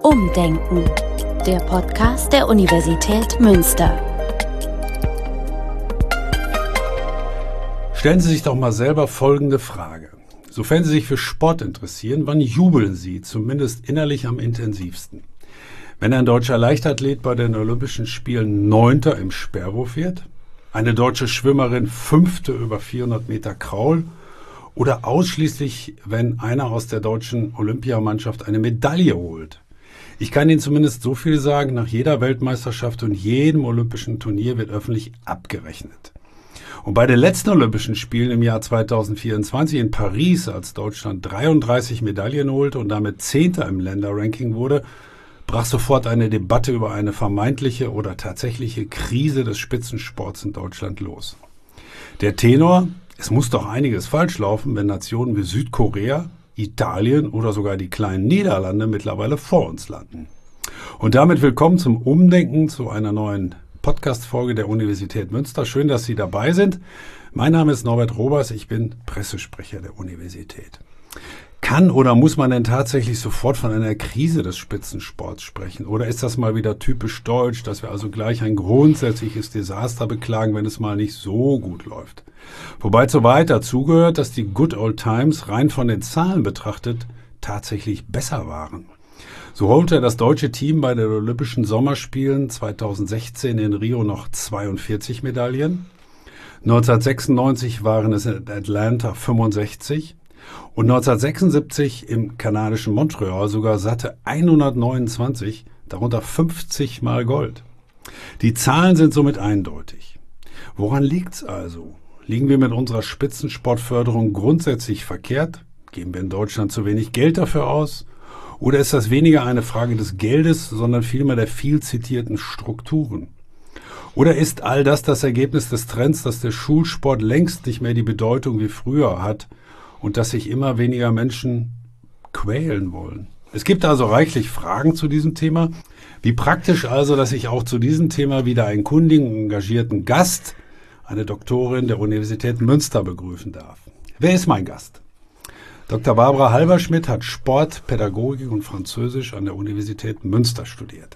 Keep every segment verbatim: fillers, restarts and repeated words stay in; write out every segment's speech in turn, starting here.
Umdenken, der Podcast der Universität Münster. Stellen Sie sich doch mal selber folgende Frage. Sofern Sie sich für Sport interessieren, wann jubeln Sie, zumindest innerlich am intensivsten? Wenn ein deutscher Leichtathlet bei den Olympischen Spielen Neunter im Sperrwurf wird, eine deutsche Schwimmerin Fünfte über vierhundert Meter Kraul oder ausschließlich, wenn einer aus der deutschen Olympiamannschaft eine Medaille holt. Ich kann Ihnen zumindest so viel sagen, nach jeder Weltmeisterschaft und jedem olympischen Turnier wird öffentlich abgerechnet. Und bei den letzten Olympischen Spielen im Jahr zweitausendvierundzwanzig in Paris, als Deutschland dreiunddreißig Medaillen holte und damit Zehnter im Länderranking wurde, brach sofort eine Debatte über eine vermeintliche oder tatsächliche Krise des Spitzensports in Deutschland los. Der Tenor: Es muss doch einiges falsch laufen, wenn Nationen wie Südkorea, Italien oder sogar die kleinen Niederlande mittlerweile vor uns landen. Und damit willkommen zum Umdenken, zu einer neuen Podcast-Folge der Universität Münster. Schön, dass Sie dabei sind. Mein Name ist Norbert Robers, ich bin Pressesprecher der Universität. Kann oder muss man denn tatsächlich sofort von einer Krise des Spitzensports sprechen? Oder ist das mal wieder typisch deutsch, dass wir also gleich ein grundsätzliches Desaster beklagen, wenn es mal nicht so gut läuft? Wobei zu weit dazugehört, dass die Good Old Times rein von den Zahlen betrachtet tatsächlich besser waren. So holte das deutsche Team bei den Olympischen Sommerspielen zweitausendsechzehn in Rio noch zweiundvierzig Medaillen. neunzehnhundertsechsundneunzig waren es in Atlanta fünfundsechzig. Und neunzehnhundertsechsundsiebzig im kanadischen Montreal sogar satte hundertneunundzwanzig, darunter fünfzig Mal Gold. Die Zahlen sind somit eindeutig. Woran liegt's also? Liegen wir mit unserer Spitzensportförderung grundsätzlich verkehrt? Geben wir in Deutschland zu wenig Geld dafür aus? Oder ist das weniger eine Frage des Geldes, sondern vielmehr der viel zitierten Strukturen? Oder ist all das das Ergebnis des Trends, dass der Schulsport längst nicht mehr die Bedeutung wie früher hat und dass sich immer weniger Menschen quälen wollen? Es gibt also reichlich Fragen zu diesem Thema. Wie praktisch also, dass ich auch zu diesem Thema wieder einen kundigen, engagierten Gast, eine Doktorin der Universität Münster, begrüßen darf. Wer ist mein Gast? Doktor Barbara Halberschmidt hat Sport, Pädagogik und Französisch an der Universität Münster studiert.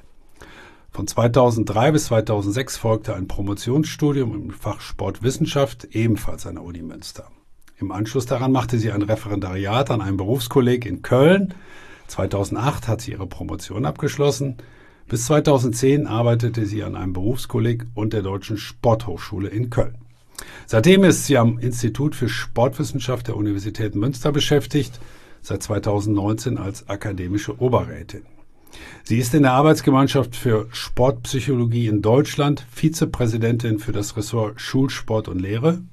Von zweitausenddrei bis zweitausendsechs folgte ein Promotionsstudium im Fach Sportwissenschaft, ebenfalls an der Uni Münster. Im Anschluss daran machte sie ein Referendariat an einem Berufskolleg in Köln. zweitausendacht hat sie ihre Promotion abgeschlossen. Bis zweitausendzehn arbeitete sie an einem Berufskolleg und der Deutschen Sporthochschule in Köln. Seitdem ist sie am Institut für Sportwissenschaft der Universität Münster beschäftigt, seit zweitausendneunzehn als akademische Oberrätin. Sie ist in der Arbeitsgemeinschaft für Sportpsychologie in Deutschland Vizepräsidentin für das Ressort Schulsport und Lehre.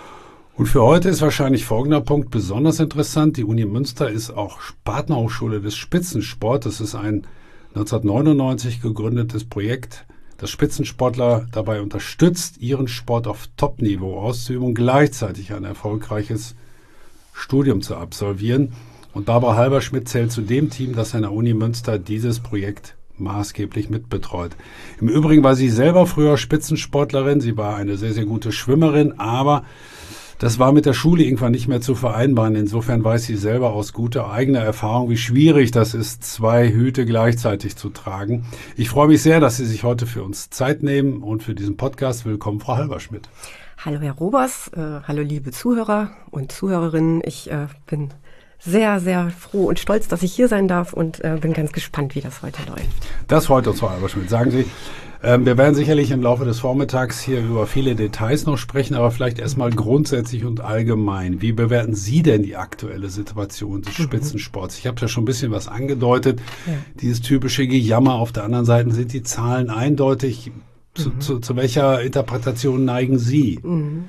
Und für heute ist wahrscheinlich folgender Punkt besonders interessant. Die Uni Münster ist auch Partnerhochschule des Spitzensports. Das ist ein neunzehnhundertneunundneunzig gegründetes Projekt, das Spitzensportler dabei unterstützt, ihren Sport auf Top-Niveau auszuüben und gleichzeitig ein erfolgreiches Studium zu absolvieren. Und Barbara Halberschmidt zählt zu dem Team, das an der Uni Münster dieses Projekt maßgeblich mitbetreut. Im Übrigen war sie selber früher Spitzensportlerin. Sie war eine sehr, sehr gute Schwimmerin, aber das war mit der Schule irgendwann nicht mehr zu vereinbaren. Insofern weiß sie selber aus guter eigener Erfahrung, wie schwierig das ist, zwei Hüte gleichzeitig zu tragen. Ich freue mich sehr, dass Sie sich heute für uns Zeit nehmen und für diesen Podcast. Willkommen, Frau Halberschmidt. Hallo, Herr Robers. Äh, hallo, liebe Zuhörer und Zuhörerinnen. Ich äh, bin sehr, sehr froh und stolz, dass ich hier sein darf und äh, bin ganz gespannt, wie das heute läuft. Das freut uns, Frau Halberschmidt. Sagen Sie, ähm, wir werden sicherlich im Laufe des Vormittags hier über viele Details noch sprechen, aber vielleicht erstmal grundsätzlich und allgemein. Wie bewerten Sie denn die aktuelle Situation des Spitzensports? Ich habe ja schon ein bisschen was angedeutet. Ja. Dieses typische Gejammer. Auf der anderen Seite sind die Zahlen eindeutig. Zu, mhm. zu, zu welcher Interpretation neigen Sie? Mhm.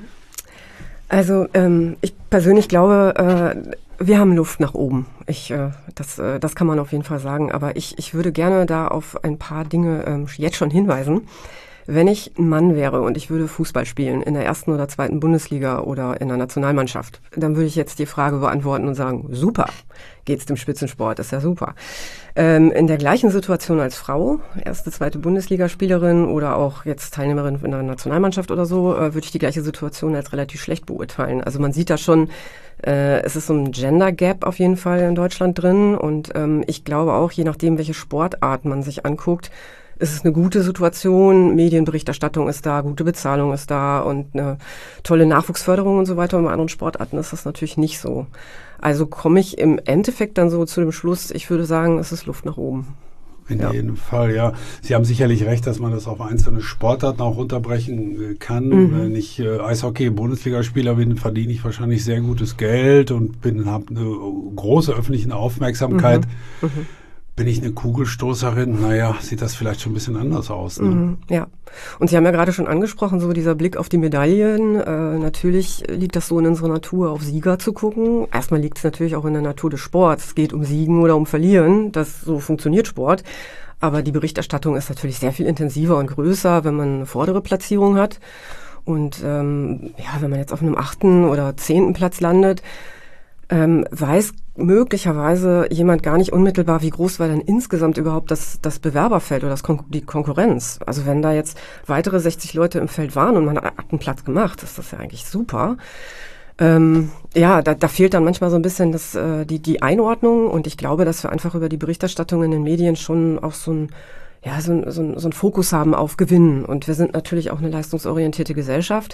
Also ähm, ich persönlich glaube, äh, wir haben Luft nach oben. Ich, äh, das, äh, das kann man auf jeden Fall sagen. Aber ich, ich würde gerne da auf ein paar Dinge ähm, jetzt schon hinweisen. Wenn ich ein Mann wäre und ich würde Fußball spielen in der ersten oder zweiten Bundesliga oder in der Nationalmannschaft, dann würde ich jetzt die Frage beantworten und sagen, super, geht's dem Spitzensport, ist ja super. Ähm, in der gleichen Situation als Frau, erste, zweite Bundesligaspielerin oder auch jetzt Teilnehmerin in der Nationalmannschaft oder so, äh, würde ich die gleiche Situation als relativ schlecht beurteilen. Also man sieht da schon Äh, es ist so ein Gender Gap auf jeden Fall in Deutschland drin und ähm, ich glaube auch, je nachdem, welche Sportart man sich anguckt, ist es eine gute Situation, Medienberichterstattung ist da, gute Bezahlung ist da und eine tolle Nachwuchsförderung und so weiter. Und bei anderen Sportarten ist das natürlich nicht so. Also komme ich im Endeffekt dann so zu dem Schluss, ich würde sagen, es ist Luft nach oben. In ja. jedem Fall, ja. Sie haben sicherlich recht, dass man das auf einzelne Sportarten auch runterbrechen kann. Mhm. Wenn ich äh, Eishockey-Bundesligaspieler bin, verdiene ich wahrscheinlich sehr gutes Geld und bin habe eine große öffentliche Aufmerksamkeit. Mhm. Mhm. Bin ich eine Kugelstoßerin? Naja, sieht das vielleicht schon ein bisschen anders aus. Ne? Mhm, ja. Und Sie haben ja gerade schon angesprochen, so dieser Blick auf die Medaillen. Äh, natürlich liegt das so in unserer Natur, auf Sieger zu gucken. Erstmal liegt es natürlich auch in der Natur des Sports. Es geht um Siegen oder um Verlieren. Das, so funktioniert Sport. Aber die Berichterstattung ist natürlich sehr viel intensiver und größer, wenn man eine vordere Platzierung hat. Und ähm, ja, wenn man jetzt auf einem achten oder zehnten Platz landet, ähm, weiß möglicherweise jemand gar nicht unmittelbar, wie groß war denn insgesamt überhaupt das, das Bewerberfeld oder das Kon- die Konkurrenz. Also wenn da jetzt weitere sechzig Leute im Feld waren und man hat einen Platz gemacht, ist das ja eigentlich super. Ähm, ja, da, da fehlt dann manchmal so ein bisschen das, äh, die, die Einordnung und ich glaube, dass wir einfach über die Berichterstattung in den Medien schon auch so ein ja, so ein, so ein, so ein Fokus haben auf Gewinnen. Und wir sind natürlich auch eine leistungsorientierte Gesellschaft.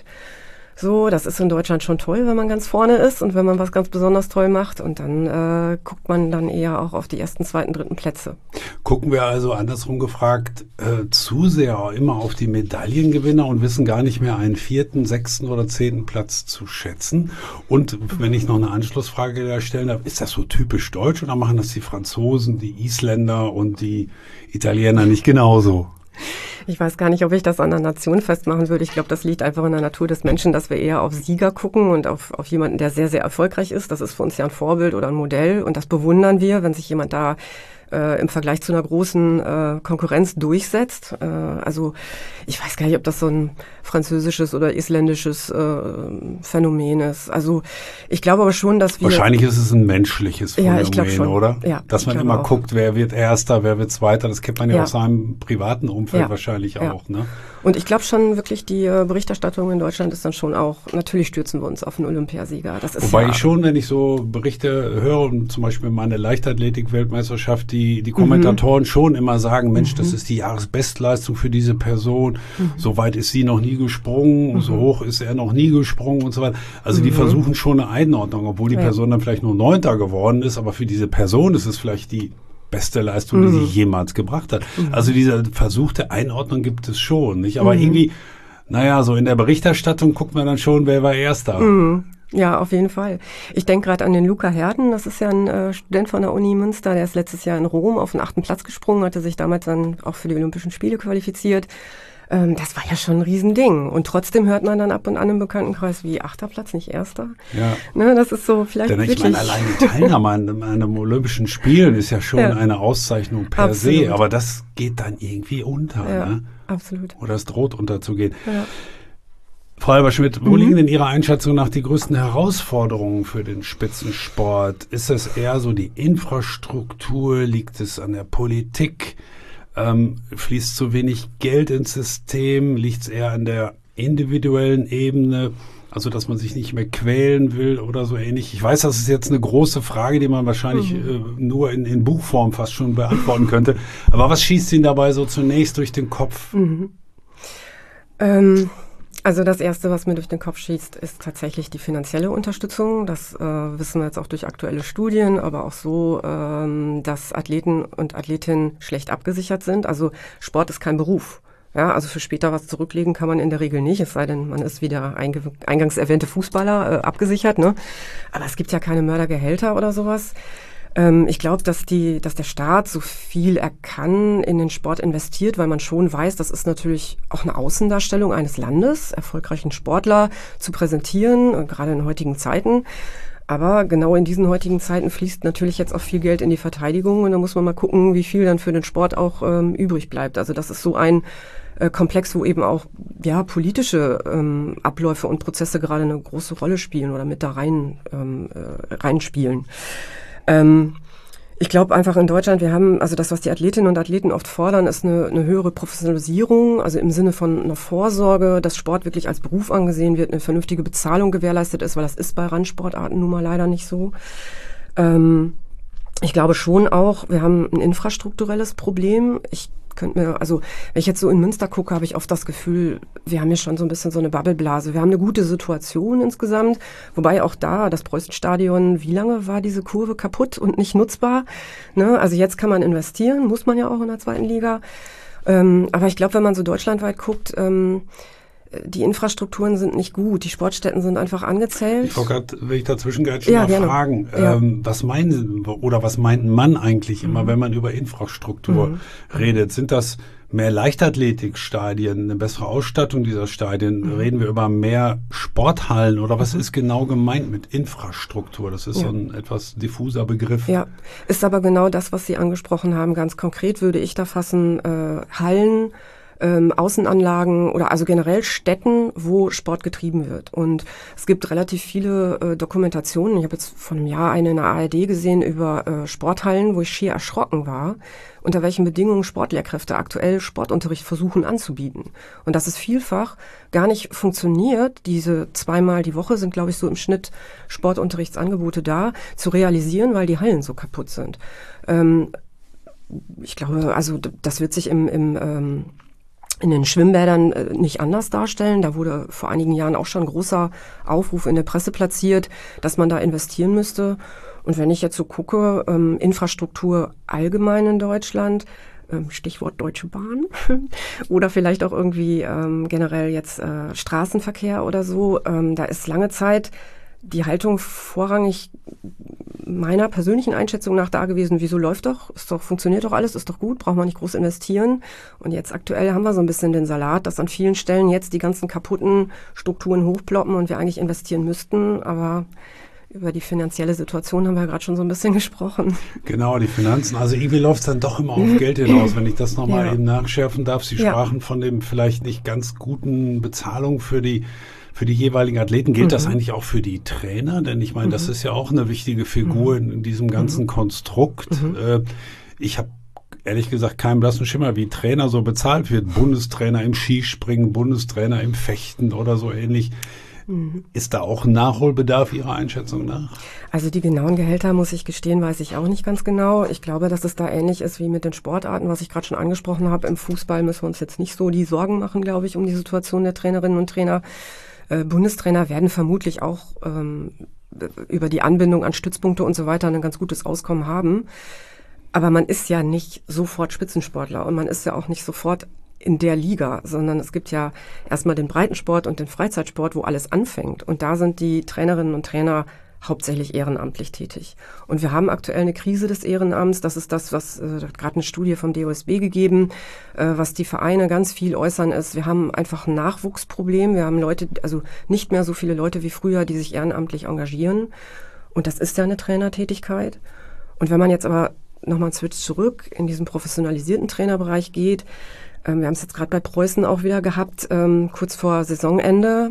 So, das ist in Deutschland schon toll, wenn man ganz vorne ist und wenn man was ganz besonders toll macht. Und dann äh, guckt man dann eher auch auf die ersten, zweiten, dritten Plätze. Gucken wir also andersrum gefragt äh, zu sehr immer auf die Medaillengewinner und wissen gar nicht mehr einen vierten, sechsten oder zehnten Platz zu schätzen. Und wenn ich noch eine Anschlussfrage da stellen darf, ist das so typisch deutsch oder machen das die Franzosen, die Isländer und die Italiener nicht genauso? Ich weiß gar nicht, ob ich das an der Nation festmachen würde. Ich glaube, das liegt einfach in der Natur des Menschen, dass wir eher auf Sieger gucken und auf, auf jemanden, der sehr, sehr erfolgreich ist. Das ist für uns ja ein Vorbild oder ein Modell und das bewundern wir, wenn sich jemand da äh, im Vergleich zu einer großen äh, Konkurrenz durchsetzt. Äh, also ich weiß gar nicht, ob das so ein französisches oder isländisches äh, Phänomen ist. Also ich glaube aber schon, dass wir... Wahrscheinlich ist es ein menschliches Phänomen, ja, ich glaube schon. Oder? Ja, dass man immer auch guckt, wer wird Erster, wer wird Zweiter. Das kennt man ja, ja aus seinem privaten Umfeld ja. wahrscheinlich ja. auch. Ne? Und ich glaube schon wirklich, die äh, Berichterstattung in Deutschland ist dann schon auch, natürlich stürzen wir uns auf einen Olympiasieger. Das ist Wobei ja, ich schon, wenn ich so Berichte höre, und zum Beispiel meine Leichtathletik-Weltmeisterschaft, die, die Kommentatoren mhm. schon immer sagen, Mensch, mhm. das ist die Jahresbestleistung für diese Person. Mhm. So weit ist sie noch nie gesprungen, mhm. so hoch ist er noch nie gesprungen und so weiter. Also mhm. die versuchen schon eine Einordnung, obwohl die ja. Person dann vielleicht nur Neunter geworden ist, aber für diese Person ist es vielleicht die beste Leistung, die mhm. sie jemals gebracht hat. Mhm. Also diese versuchte Einordnung gibt es schon, nicht? Aber mhm. irgendwie, naja, so in der Berichterstattung guckt man dann schon, wer war Erster. Mhm. Ja, auf jeden Fall. Ich denke gerade an den Luca Herden, das ist ja ein äh, Student von der Uni Münster, der ist letztes Jahr in Rom auf den achten Platz gesprungen, hatte sich damals dann auch für die Olympischen Spiele qualifiziert. Ähm, das war ja schon ein Riesending. Und trotzdem hört man dann ab und an im Bekanntenkreis, wie achter Platz, nicht erster. Ja. Ne, das ist so vielleicht Denn wirklich... ich meine, allein die Teilnahme an einem Olympischen Spielen ist ja schon ja. eine Auszeichnung per Absolut. se. Aber das geht dann irgendwie unter. Ja, ne? absolut. Oder es droht unterzugehen. Ja. Frau Halberschmidt, wo mhm. liegen in Ihrer Einschätzung nach die größten Herausforderungen für den Spitzensport? Ist es eher so die Infrastruktur? Liegt es an der Politik? Ähm, fließt zu wenig Geld ins System? Liegt es eher an der individuellen Ebene? Also, dass man sich nicht mehr quälen will oder so ähnlich. Ich weiß, das ist jetzt eine große Frage, die man wahrscheinlich mhm. äh, nur in, in Buchform fast schon beantworten könnte. Aber was schießt Ihnen dabei so zunächst durch den Kopf? Mhm. Ähm Also das Erste, was mir durch den Kopf schießt, ist tatsächlich die finanzielle Unterstützung. Das äh, wissen wir jetzt auch durch aktuelle Studien, aber auch so, ähm, dass Athleten und Athletinnen schlecht abgesichert sind. Also Sport ist kein Beruf. Ja, also für später was zurücklegen kann man in der Regel nicht, es sei denn, man ist wie der einge- eingangs erwähnte Fußballer äh, abgesichert. Ne? Aber es gibt ja keine Mördergehälter oder sowas. Ich glaube, dass die, dass der Staat so viel er kann in den Sport investiert, weil man schon weiß, das ist natürlich auch eine Außendarstellung eines Landes, erfolgreichen Sportler zu präsentieren, gerade in heutigen Zeiten. Aber genau in diesen heutigen Zeiten fließt natürlich jetzt auch viel Geld in die Verteidigung und da muss man mal gucken, wie viel dann für den Sport auch ähm, übrig bleibt. Also das ist so ein äh, Komplex, wo eben auch ja politische ähm, Abläufe und Prozesse gerade eine große Rolle spielen oder mit da rein ähm, äh, reinspielen. Ähm, Ich glaube einfach in Deutschland, wir haben, also das, was die Athletinnen und Athleten oft fordern, ist eine, eine höhere Professionalisierung, also im Sinne von einer Vorsorge, dass Sport wirklich als Beruf angesehen wird, eine vernünftige Bezahlung gewährleistet ist, weil das ist bei Randsportarten nun mal leider nicht so. Ähm, ich glaube schon auch, wir haben ein infrastrukturelles Problem. Ich könnte mir, also wenn ich jetzt so in Münster gucke, habe ich oft das Gefühl, wir haben hier schon so ein bisschen so eine Bubbleblase. Wir haben eine gute Situation insgesamt, wobei auch da das Preußenstadion, wie lange war diese Kurve kaputt und nicht nutzbar? Ne? Also jetzt kann man investieren, muss man ja auch in der zweiten Liga. Ähm, aber ich glaube, wenn man so deutschlandweit guckt, ähm, die Infrastrukturen sind nicht gut, die Sportstätten sind einfach angezählt. Ich wollte gerade, wenn ich dazwischen gerade schon ja, mal gerne. fragen, Ja. ähm, was meinen Sie, oder was meint man eigentlich immer, Mhm. wenn man über Infrastruktur Mhm. redet? Sind das mehr Leichtathletikstadien, eine bessere Ausstattung dieser Stadien? Mhm. Reden wir über mehr Sporthallen oder was Mhm. ist genau gemeint mit Infrastruktur? Das ist Ja. so ein etwas diffuser Begriff. Ja, ist aber genau das, was Sie angesprochen haben. Ganz konkret würde ich da fassen, äh, Hallen, ähm, Außenanlagen oder also generell Städten, wo Sport getrieben wird. Und es gibt relativ viele äh, Dokumentationen. Ich habe jetzt vor einem Jahr eine in der A R D gesehen über äh, Sporthallen, wo ich schier erschrocken war, unter welchen Bedingungen Sportlehrkräfte aktuell Sportunterricht versuchen anzubieten. Und dass es vielfach gar nicht funktioniert, diese zweimal die Woche sind, glaube ich, so im Schnitt Sportunterrichtsangebote da, zu realisieren, weil die Hallen so kaputt sind. Ähm, ich glaube, also das wird sich im, im ähm, in den Schwimmbädern äh, nicht anders darstellen. Da wurde vor einigen Jahren auch schon ein großer Aufruf in der Presse platziert, dass man da investieren müsste. Und wenn ich jetzt so gucke, ähm, Infrastruktur allgemein in Deutschland, ähm, Stichwort Deutsche Bahn oder vielleicht auch irgendwie ähm, generell jetzt äh, Straßenverkehr oder so, ähm, da ist lange Zeit die Haltung vorrangig meiner persönlichen Einschätzung nach da gewesen, wieso läuft doch, ist doch, funktioniert doch alles, ist doch gut, braucht man nicht groß investieren. Und jetzt aktuell haben wir so ein bisschen den Salat, dass an vielen Stellen jetzt die ganzen kaputten Strukturen hochploppen und wir eigentlich investieren müssten, aber über die finanzielle Situation haben wir gerade schon so ein bisschen gesprochen. Genau, die Finanzen. Also irgendwie läuft es dann doch immer auf Geld hinaus, wenn ich das nochmal Ja. eben nachschärfen darf. Sie Ja. sprachen von dem vielleicht nicht ganz guten Bezahlung für die für die jeweiligen Athleten. Gilt Mhm. das eigentlich auch für die Trainer? Denn ich meine, das Mhm. ist ja auch eine wichtige Figur in, in diesem ganzen Mhm. Konstrukt. Mhm. Äh, ich habe ehrlich gesagt keinen blassen Schimmer, wie Trainer so bezahlt wird. Bundestrainer im Skispringen, Bundestrainer im Fechten oder so ähnlich. Mhm. Ist da auch ein Nachholbedarf Ihrer Einschätzung nach? Also die genauen Gehälter, muss ich gestehen, weiß ich auch nicht ganz genau. Ich glaube, dass es da ähnlich ist wie mit den Sportarten, was ich gerade schon angesprochen habe. Im Fußball müssen wir uns jetzt nicht so die Sorgen machen, glaube ich, um die Situation der Trainerinnen und Trainer. Äh, Bundestrainer werden vermutlich auch ähm, über die Anbindung an Stützpunkte und so weiter ein ganz gutes Auskommen haben. Aber man ist ja nicht sofort Spitzensportler und man ist ja auch nicht sofort in der Liga, sondern es gibt ja erstmal den Breitensport und den Freizeitsport, wo alles anfängt. Und da sind die Trainerinnen und Trainer hauptsächlich ehrenamtlich tätig. Und wir haben aktuell eine Krise des Ehrenamts. Das ist das, was äh, gerade eine Studie vom D O S B gegeben, äh, was die Vereine ganz viel äußern ist. Wir haben einfach ein Nachwuchsproblem. Wir haben Leute, also nicht mehr so viele Leute wie früher, die sich ehrenamtlich engagieren. Und das ist ja eine Trainertätigkeit. Und wenn man jetzt aber nochmal einen Switch zurück in diesen professionalisierten Trainerbereich geht, ähm, wir haben es jetzt gerade bei Preußen auch wieder gehabt, ähm, kurz vor Saisonende,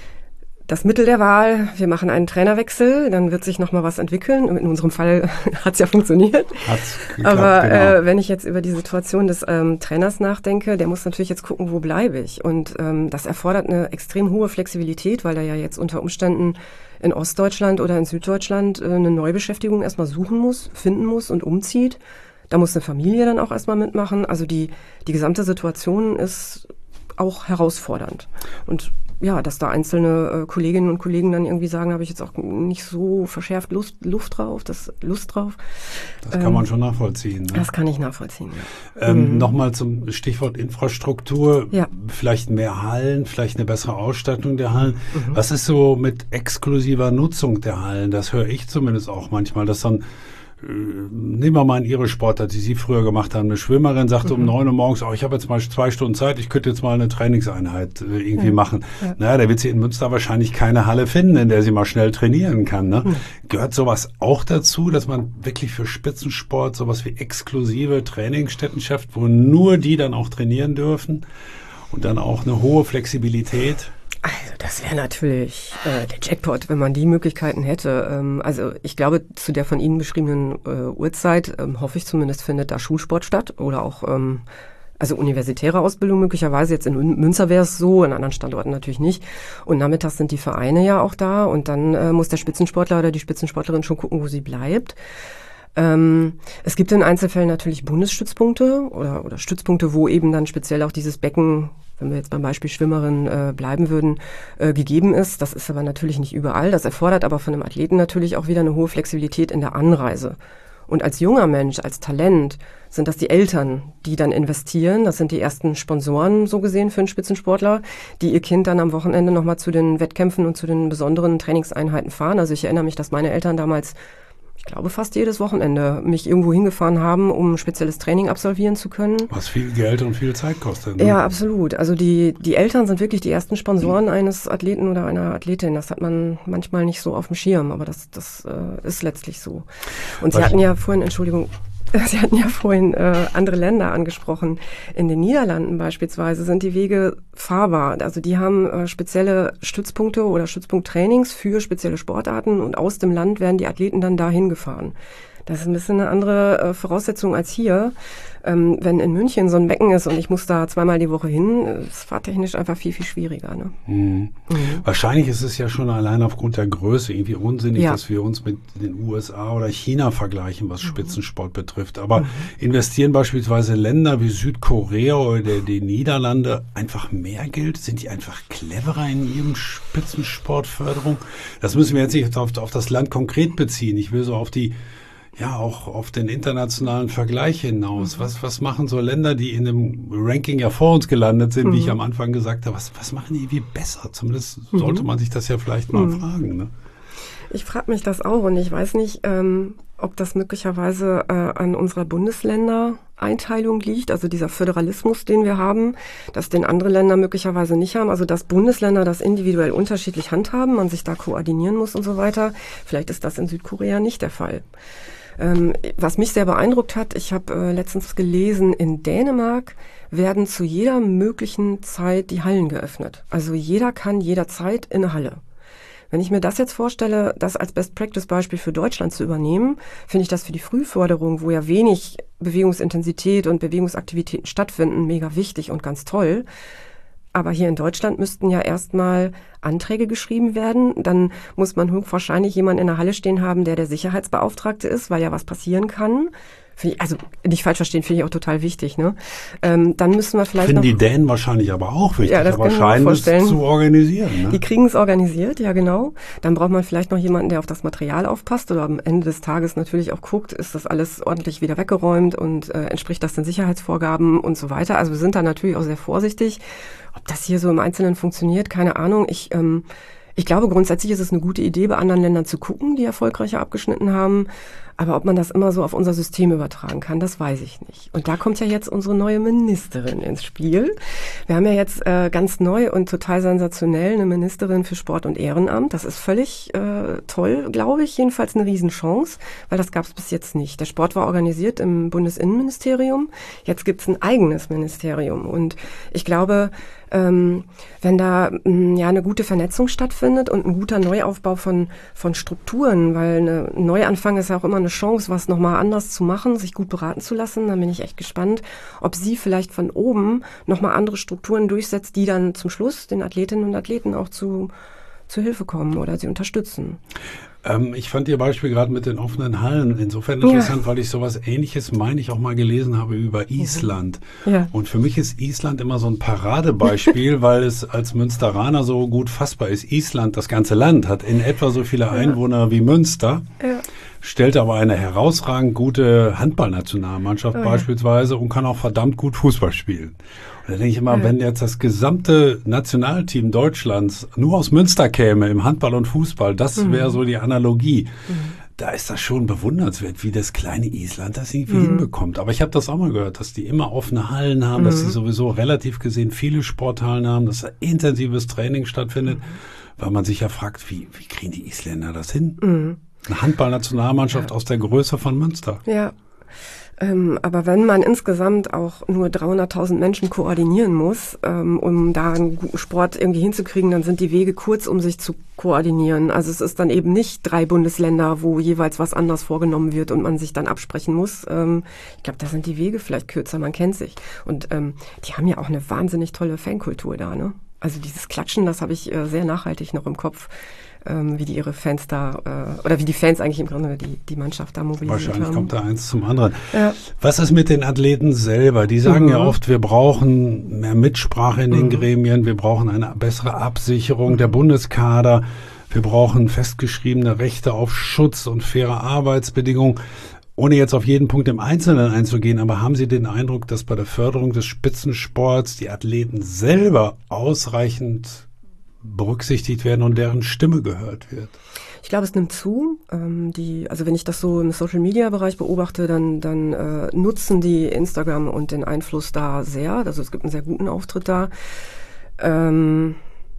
das Mittel der Wahl, wir machen einen Trainerwechsel, dann wird sich nochmal was entwickeln. In unserem Fall hat es ja funktioniert. Hat's geklappt, Aber genau. äh, wenn ich jetzt über die Situation des ähm, Trainers nachdenke, der muss natürlich jetzt gucken, wo bleibe ich. Und ähm, das erfordert eine extrem hohe Flexibilität, weil er ja jetzt unter Umständen in Ostdeutschland oder in Süddeutschland äh, eine Neubeschäftigung erstmal suchen muss, finden muss und umzieht. Da muss eine Familie dann auch erstmal mitmachen. Also die, die gesamte Situation ist auch herausfordernd. Und ja, dass da einzelne äh, Kolleginnen und Kollegen dann irgendwie sagen, habe ich jetzt auch nicht so verschärft Lust, Luft drauf, das Lust drauf. Das kann ähm, man schon nachvollziehen. Ne? Das kann ich nachvollziehen, ja. Ähm, Mhm. Nochmal zum Stichwort Infrastruktur. Ja. Vielleicht mehr Hallen, vielleicht eine bessere Ausstattung der Hallen. Mhm. Was ist so mit exklusiver Nutzung der Hallen? Das höre ich zumindest auch manchmal, dass dann nehmen wir mal in Ihre Sportart, die Sie früher gemacht haben. Eine Schwimmerin sagt mhm. um neun Uhr morgens, oh, ich habe jetzt mal zwei Stunden Zeit, ich könnte jetzt mal eine Trainingseinheit äh, irgendwie ja. machen. Ja. Naja, da wird sie in Münster wahrscheinlich keine Halle finden, in der sie mal schnell trainieren kann. Ne? Mhm. Gehört sowas auch dazu, dass man wirklich für Spitzensport sowas wie exklusive Trainingsstätten schafft, wo nur die dann auch trainieren dürfen und dann auch eine hohe Flexibilität? Also das wäre natürlich äh, der Jackpot, wenn man die Möglichkeiten hätte. Ähm, also ich glaube, zu der von Ihnen beschriebenen äh, Uhrzeit, ähm, hoffe ich zumindest, findet da Schulsport statt oder auch ähm, also universitäre Ausbildung möglicherweise. Jetzt in Münster wäre es so, in anderen Standorten natürlich nicht. Und nachmittags sind die Vereine ja auch da und dann äh, muss der Spitzensportler oder die Spitzensportlerin schon gucken, wo sie bleibt. Ähm, es gibt in Einzelfällen natürlich Bundesstützpunkte oder, oder Stützpunkte, wo eben dann speziell auch dieses Becken, wenn wir jetzt beim Beispiel Schwimmerin äh, bleiben würden, äh, gegeben ist. Das ist aber natürlich nicht überall. Das erfordert aber von einem Athleten natürlich auch wieder eine hohe Flexibilität in der Anreise. Und als junger Mensch, als Talent, sind das die Eltern, die dann investieren. Das sind die ersten Sponsoren, so gesehen, für einen Spitzensportler, die ihr Kind dann am Wochenende nochmal zu den Wettkämpfen und zu den besonderen Trainingseinheiten fahren. Also ich erinnere mich, dass meine Eltern damals, ich glaube, fast jedes Wochenende mich irgendwo hingefahren haben, um spezielles Training absolvieren zu können. Was viel Geld und viel Zeit kostet. Ne? Ja, absolut. Also die, die Eltern sind wirklich die ersten Sponsoren mhm. eines Athleten oder einer Athletin. Das hat man manchmal nicht so auf dem Schirm, aber das, das äh, ist letztlich so. Und Sie hatten ja vorhin, Entschuldigung, Sie hatten ja vorhin äh, andere Länder angesprochen. In den Niederlanden beispielsweise sind die Wege fahrbar. Also die haben äh, spezielle Stützpunkte oder Stützpunkttrainings für spezielle Sportarten und aus dem Land werden die Athleten dann dahin gefahren. Das ist ein bisschen eine andere äh, Voraussetzung als hier. Ähm, wenn in München so ein Becken ist und ich muss da zweimal die Woche hin, ist fahrtechnisch einfach viel, viel schwieriger. Ne? Mhm. Mhm. Wahrscheinlich ist es ja schon allein aufgrund der Größe irgendwie unsinnig, ja. dass wir uns mit den U S A oder China vergleichen, was mhm. Spitzensport betrifft. Aber mhm. investieren beispielsweise Länder wie Südkorea oder die Niederlande einfach mehr Geld? Sind die einfach cleverer in ihrem Spitzensportförderung? Das müssen wir jetzt nicht auf, auf das Land konkret beziehen. Ich will so auf die Ja, auch auf den internationalen Vergleich hinaus. Was, was machen so Länder, die in dem Ranking ja vor uns gelandet sind, mhm. wie ich am Anfang gesagt habe, was, was machen die wie besser? Zumindest mhm. sollte man sich das ja vielleicht mal mhm. fragen. Ne? Ich frage mich das auch und ich weiß nicht, ähm, ob das möglicherweise äh, an unserer Bundesländereinteilung liegt, also dieser Föderalismus, den wir haben, dass den andere Länder möglicherweise nicht haben, also dass Bundesländer das individuell unterschiedlich handhaben, man sich da koordinieren muss und so weiter. Vielleicht ist das in Südkorea nicht der Fall. Ähm, was mich sehr beeindruckt hat, ich habe äh, letztens gelesen, in Dänemark werden zu jeder möglichen Zeit die Hallen geöffnet. Also jeder kann jederzeit in eine Halle. Wenn ich mir das jetzt vorstelle, das als Best-Practice-Beispiel für Deutschland zu übernehmen, finde ich das für die Frühförderung, wo ja wenig Bewegungsintensität und Bewegungsaktivitäten stattfinden, mega wichtig und ganz toll. Aber hier in Deutschland müssten ja erstmal Anträge geschrieben werden. Dann muss man hochwahrscheinlich jemanden in der Halle stehen haben, der der Sicherheitsbeauftragte ist, weil ja was passieren kann. Ich, also nicht falsch verstehen, finde ich auch total wichtig. Ne? Ähm, dann müssen wir vielleicht Finden noch, die Dänen wahrscheinlich aber auch wichtig, ja, das aber scheinen es zu organisieren. Ne? Die kriegen es organisiert, ja genau. Dann braucht man vielleicht noch jemanden, der auf das Material aufpasst oder am Ende des Tages natürlich auch guckt, ist das alles ordentlich wieder weggeräumt und äh, entspricht das den Sicherheitsvorgaben und so weiter. Also wir sind da natürlich auch sehr vorsichtig. Ob das hier so im Einzelnen funktioniert, keine Ahnung. Ich ähm, Ich glaube, grundsätzlich ist es eine gute Idee, bei anderen Ländern zu gucken, die erfolgreicher abgeschnitten haben. Aber ob man das immer so auf unser System übertragen kann, das weiß ich nicht. Und da kommt ja jetzt unsere neue Ministerin ins Spiel. Wir haben ja jetzt äh, ganz neu und total sensationell eine Ministerin für Sport und Ehrenamt. Das ist völlig äh, toll, glaube ich. Jedenfalls eine Riesenchance, weil das gab es bis jetzt nicht. Der Sport war organisiert im Bundesinnenministerium. Jetzt gibt es ein eigenes Ministerium. Und ich glaube, ähm, wenn da mh, ja eine gute Vernetzung stattfindet und ein guter Neuaufbau von von Strukturen, weil eine, ein Neuanfang ist ja auch immer eine Chance, was nochmal anders zu machen, sich gut beraten zu lassen. Dann bin ich echt gespannt, ob sie vielleicht von oben nochmal andere Strukturen durchsetzt, die dann zum Schluss den Athletinnen und Athleten auch zu, zu Hilfe kommen oder sie unterstützen. Ähm, ich fand Ihr Beispiel gerade mit den offenen Hallen insofern interessant, ja. weil ich sowas Ähnliches, meine ich, auch mal gelesen habe über Island. Ja. Und für mich ist Island immer so ein Paradebeispiel, weil es als Münsteraner so gut fassbar ist. Island, das ganze Land, hat in etwa so viele Einwohner ja. wie Münster. Ja. Stellt aber eine herausragend gute Handballnationalmannschaft oh, beispielsweise ja. und kann auch verdammt gut Fußball spielen. Und da denke ich immer, ja. wenn jetzt das gesamte Nationalteam Deutschlands nur aus Münster käme im Handball und Fußball, das mhm. wäre so die Analogie. Mhm. Da ist das schon bewundernswert, wie das kleine Island das irgendwie mhm. hinbekommt. Aber ich habe das auch mal gehört, dass die immer offene Hallen haben, mhm. dass sie sowieso relativ gesehen viele Sporthallen haben, dass da intensives Training stattfindet, mhm. weil man sich ja fragt, wie, wie kriegen die Isländer das hin? Mhm. Eine Handballnationalmannschaft ja. aus der Größe von Münster. Ja, Ähm, aber wenn man insgesamt auch nur dreihunderttausend Menschen koordinieren muss, ähm, um da einen guten Sport irgendwie hinzukriegen, dann sind die Wege kurz, um sich zu koordinieren. Also es ist dann eben nicht drei Bundesländer, wo jeweils was anders vorgenommen wird und man sich dann absprechen muss. Ähm, ich glaube, da sind die Wege vielleicht kürzer, man kennt sich. Und ähm, die haben ja auch eine wahnsinnig tolle Fankultur da, ne? Also dieses Klatschen, das habe ich äh, sehr nachhaltig noch im Kopf. Ähm, wie die ihre Fans da, äh, oder wie die Fans eigentlich im Grunde die, die Mannschaft da mobilisiert Wahrscheinlich haben. kommt da eins zum anderen. Ja. Was ist mit den Athleten selber? Die sagen mhm. ja oft, wir brauchen mehr Mitsprache in den mhm. Gremien, wir brauchen eine bessere Absicherung der Bundeskader, wir brauchen festgeschriebene Rechte auf Schutz und faire Arbeitsbedingungen. Ohne jetzt auf jeden Punkt im Einzelnen einzugehen, aber haben Sie den Eindruck, dass bei der Förderung des Spitzensports die Athleten selber ausreichend berücksichtigt werden und deren Stimme gehört wird? Ich glaube, es nimmt zu. Ähm, die, also wenn ich das so im Social-Media-Bereich beobachte, dann, dann äh, nutzen die Instagram und den Einfluss da sehr. Also es gibt einen sehr guten Auftritt da. Ähm,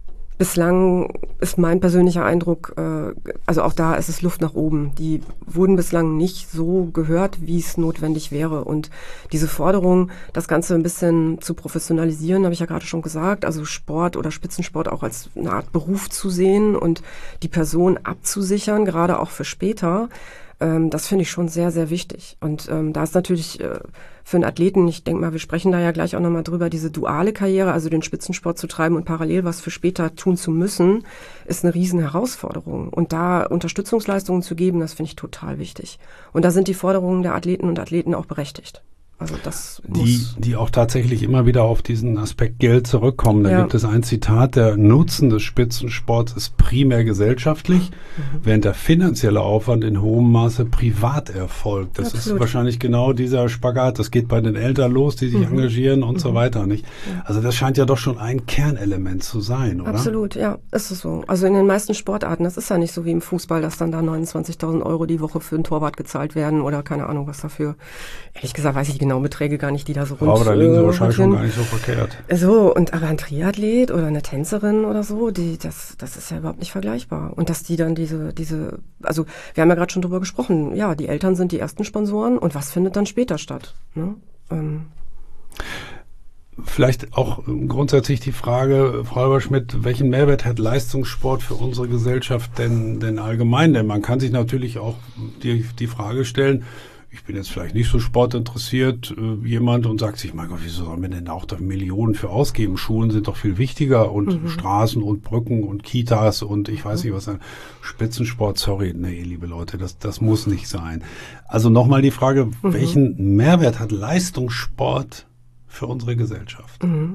Bislang ist mein persönlicher Eindruck, äh, also auch da ist es Luft nach oben. Die wurden bislang nicht so gehört, wie es notwendig wäre. Und diese Forderung, das Ganze ein bisschen zu professionalisieren, habe ich ja gerade schon gesagt, also Sport oder Spitzensport auch als eine Art Beruf zu sehen und die Person abzusichern, gerade auch für später, ähm, das finde ich schon sehr, sehr wichtig. Und ähm, da ist natürlich äh, für einen Athleten, ich denke mal, wir sprechen da ja gleich auch nochmal drüber, diese duale Karriere, also den Spitzensport zu treiben und parallel was für später tun zu müssen, ist eine riesen Herausforderung. Und da Unterstützungsleistungen zu geben, das finde ich total wichtig. Und da sind die Forderungen der Athleten und Athleten auch berechtigt. Also das die, muss. die auch tatsächlich immer wieder auf diesen Aspekt Geld zurückkommen. Da Ja. gibt es ein Zitat, der Nutzen des Spitzensports ist primär gesellschaftlich, mhm. während der finanzielle Aufwand in hohem Maße privat erfolgt. Das Absolut. ist wahrscheinlich genau dieser Spagat. Das geht bei den Eltern los, die sich mhm. engagieren und mhm. so weiter, nicht? Ja. Also das scheint ja doch schon ein Kernelement zu sein, oder? Absolut, ja, ist es so. Also in den meisten Sportarten, das ist ja nicht so wie im Fußball, dass dann da neunundzwanzigtausend Euro die Woche für einen Torwart gezahlt werden oder keine Ahnung was dafür. Ehrlich gesagt weiß ich die genauen Beträge gar nicht, die da so rund. Aber da liegen sie äh, wahrscheinlich schon sind. gar nicht so verkehrt. So, und aber ein Triathlet oder eine Tänzerin oder so, die, das, das ist ja überhaupt nicht vergleichbar. Und dass die dann diese, diese, also wir haben ja gerade schon drüber gesprochen, ja, die Eltern sind die ersten Sponsoren und was findet dann später statt? Ne? Ähm. Vielleicht auch grundsätzlich die Frage, Frau Halberschmidt, welchen Mehrwert hat Leistungssport für unsere Gesellschaft denn, denn allgemein? Denn man kann sich natürlich auch die, die Frage stellen, ich bin jetzt vielleicht nicht so sportinteressiert, äh, jemand und sagt sich, mein Gott, wieso sollen wir denn auch da Millionen für ausgeben? Schulen sind doch viel wichtiger und mhm. Straßen und Brücken und Kitas und ich weiß nicht was. Spitzensport, sorry, nee, liebe Leute, das, das muss nicht sein. Also nochmal die Frage, mhm. welchen Mehrwert hat Leistungssport für unsere Gesellschaft? Mhm.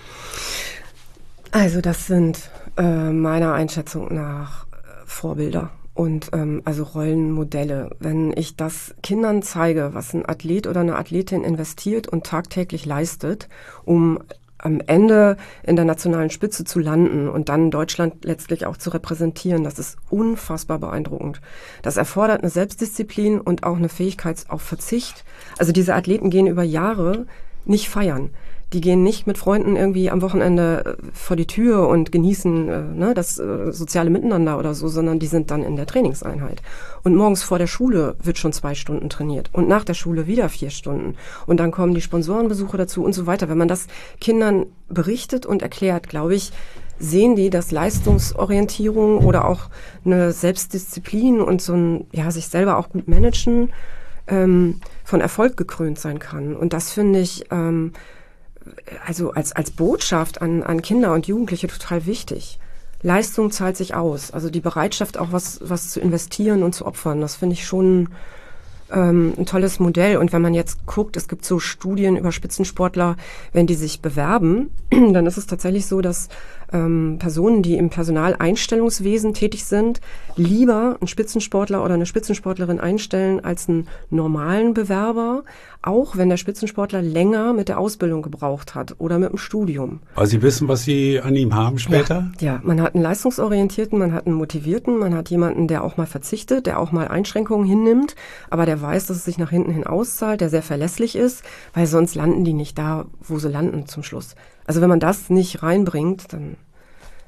Also das sind äh, meiner Einschätzung nach äh, Vorbilder. Und ähm, also Rollenmodelle. Wenn ich das Kindern zeige, was ein Athlet oder eine Athletin investiert und tagtäglich leistet, um am Ende in der nationalen Spitze zu landen und dann Deutschland letztlich auch zu repräsentieren, das ist unfassbar beeindruckend. Das erfordert eine Selbstdisziplin und auch eine Fähigkeit auf Verzicht. Also diese Athleten gehen über Jahre nicht feiern. Die gehen nicht mit Freunden irgendwie am Wochenende vor die Tür und genießen äh, ne, das äh, soziale Miteinander oder so, sondern die sind dann in der Trainingseinheit. Und morgens vor der Schule wird schon zwei Stunden trainiert und nach der Schule wieder vier Stunden. Und dann kommen die Sponsorenbesuche dazu und so weiter. Wenn man das Kindern berichtet und erklärt, glaube ich, sehen die, dass Leistungsorientierung oder auch eine Selbstdisziplin und so ein, ja, sich selber auch gut managen, ähm, von Erfolg gekrönt sein kann. Und das finde ich, ähm, also als, als Botschaft an, an Kinder und Jugendliche total wichtig. Leistung zahlt sich aus. Also die Bereitschaft auch was, was zu investieren und zu opfern, das finde ich schon ähm, ein tolles Modell. Und wenn man jetzt guckt, es gibt so Studien über Spitzensportler, wenn die sich bewerben, dann ist es tatsächlich so, dass ähm, Personen, die im Personaleinstellungswesen tätig sind, lieber einen Spitzensportler oder eine Spitzensportlerin einstellen als einen normalen Bewerber, auch wenn der Spitzensportler länger mit der Ausbildung gebraucht hat oder mit dem Studium. Weil Sie wissen, was Sie an ihm haben später? Ja, ja, man hat einen leistungsorientierten, man hat einen motivierten, man hat jemanden, der auch mal verzichtet, der auch mal Einschränkungen hinnimmt, aber der weiß, dass es sich nach hinten hin auszahlt, der sehr verlässlich ist, weil sonst landen die nicht da, wo sie landen zum Schluss. Also wenn man das nicht reinbringt, dann,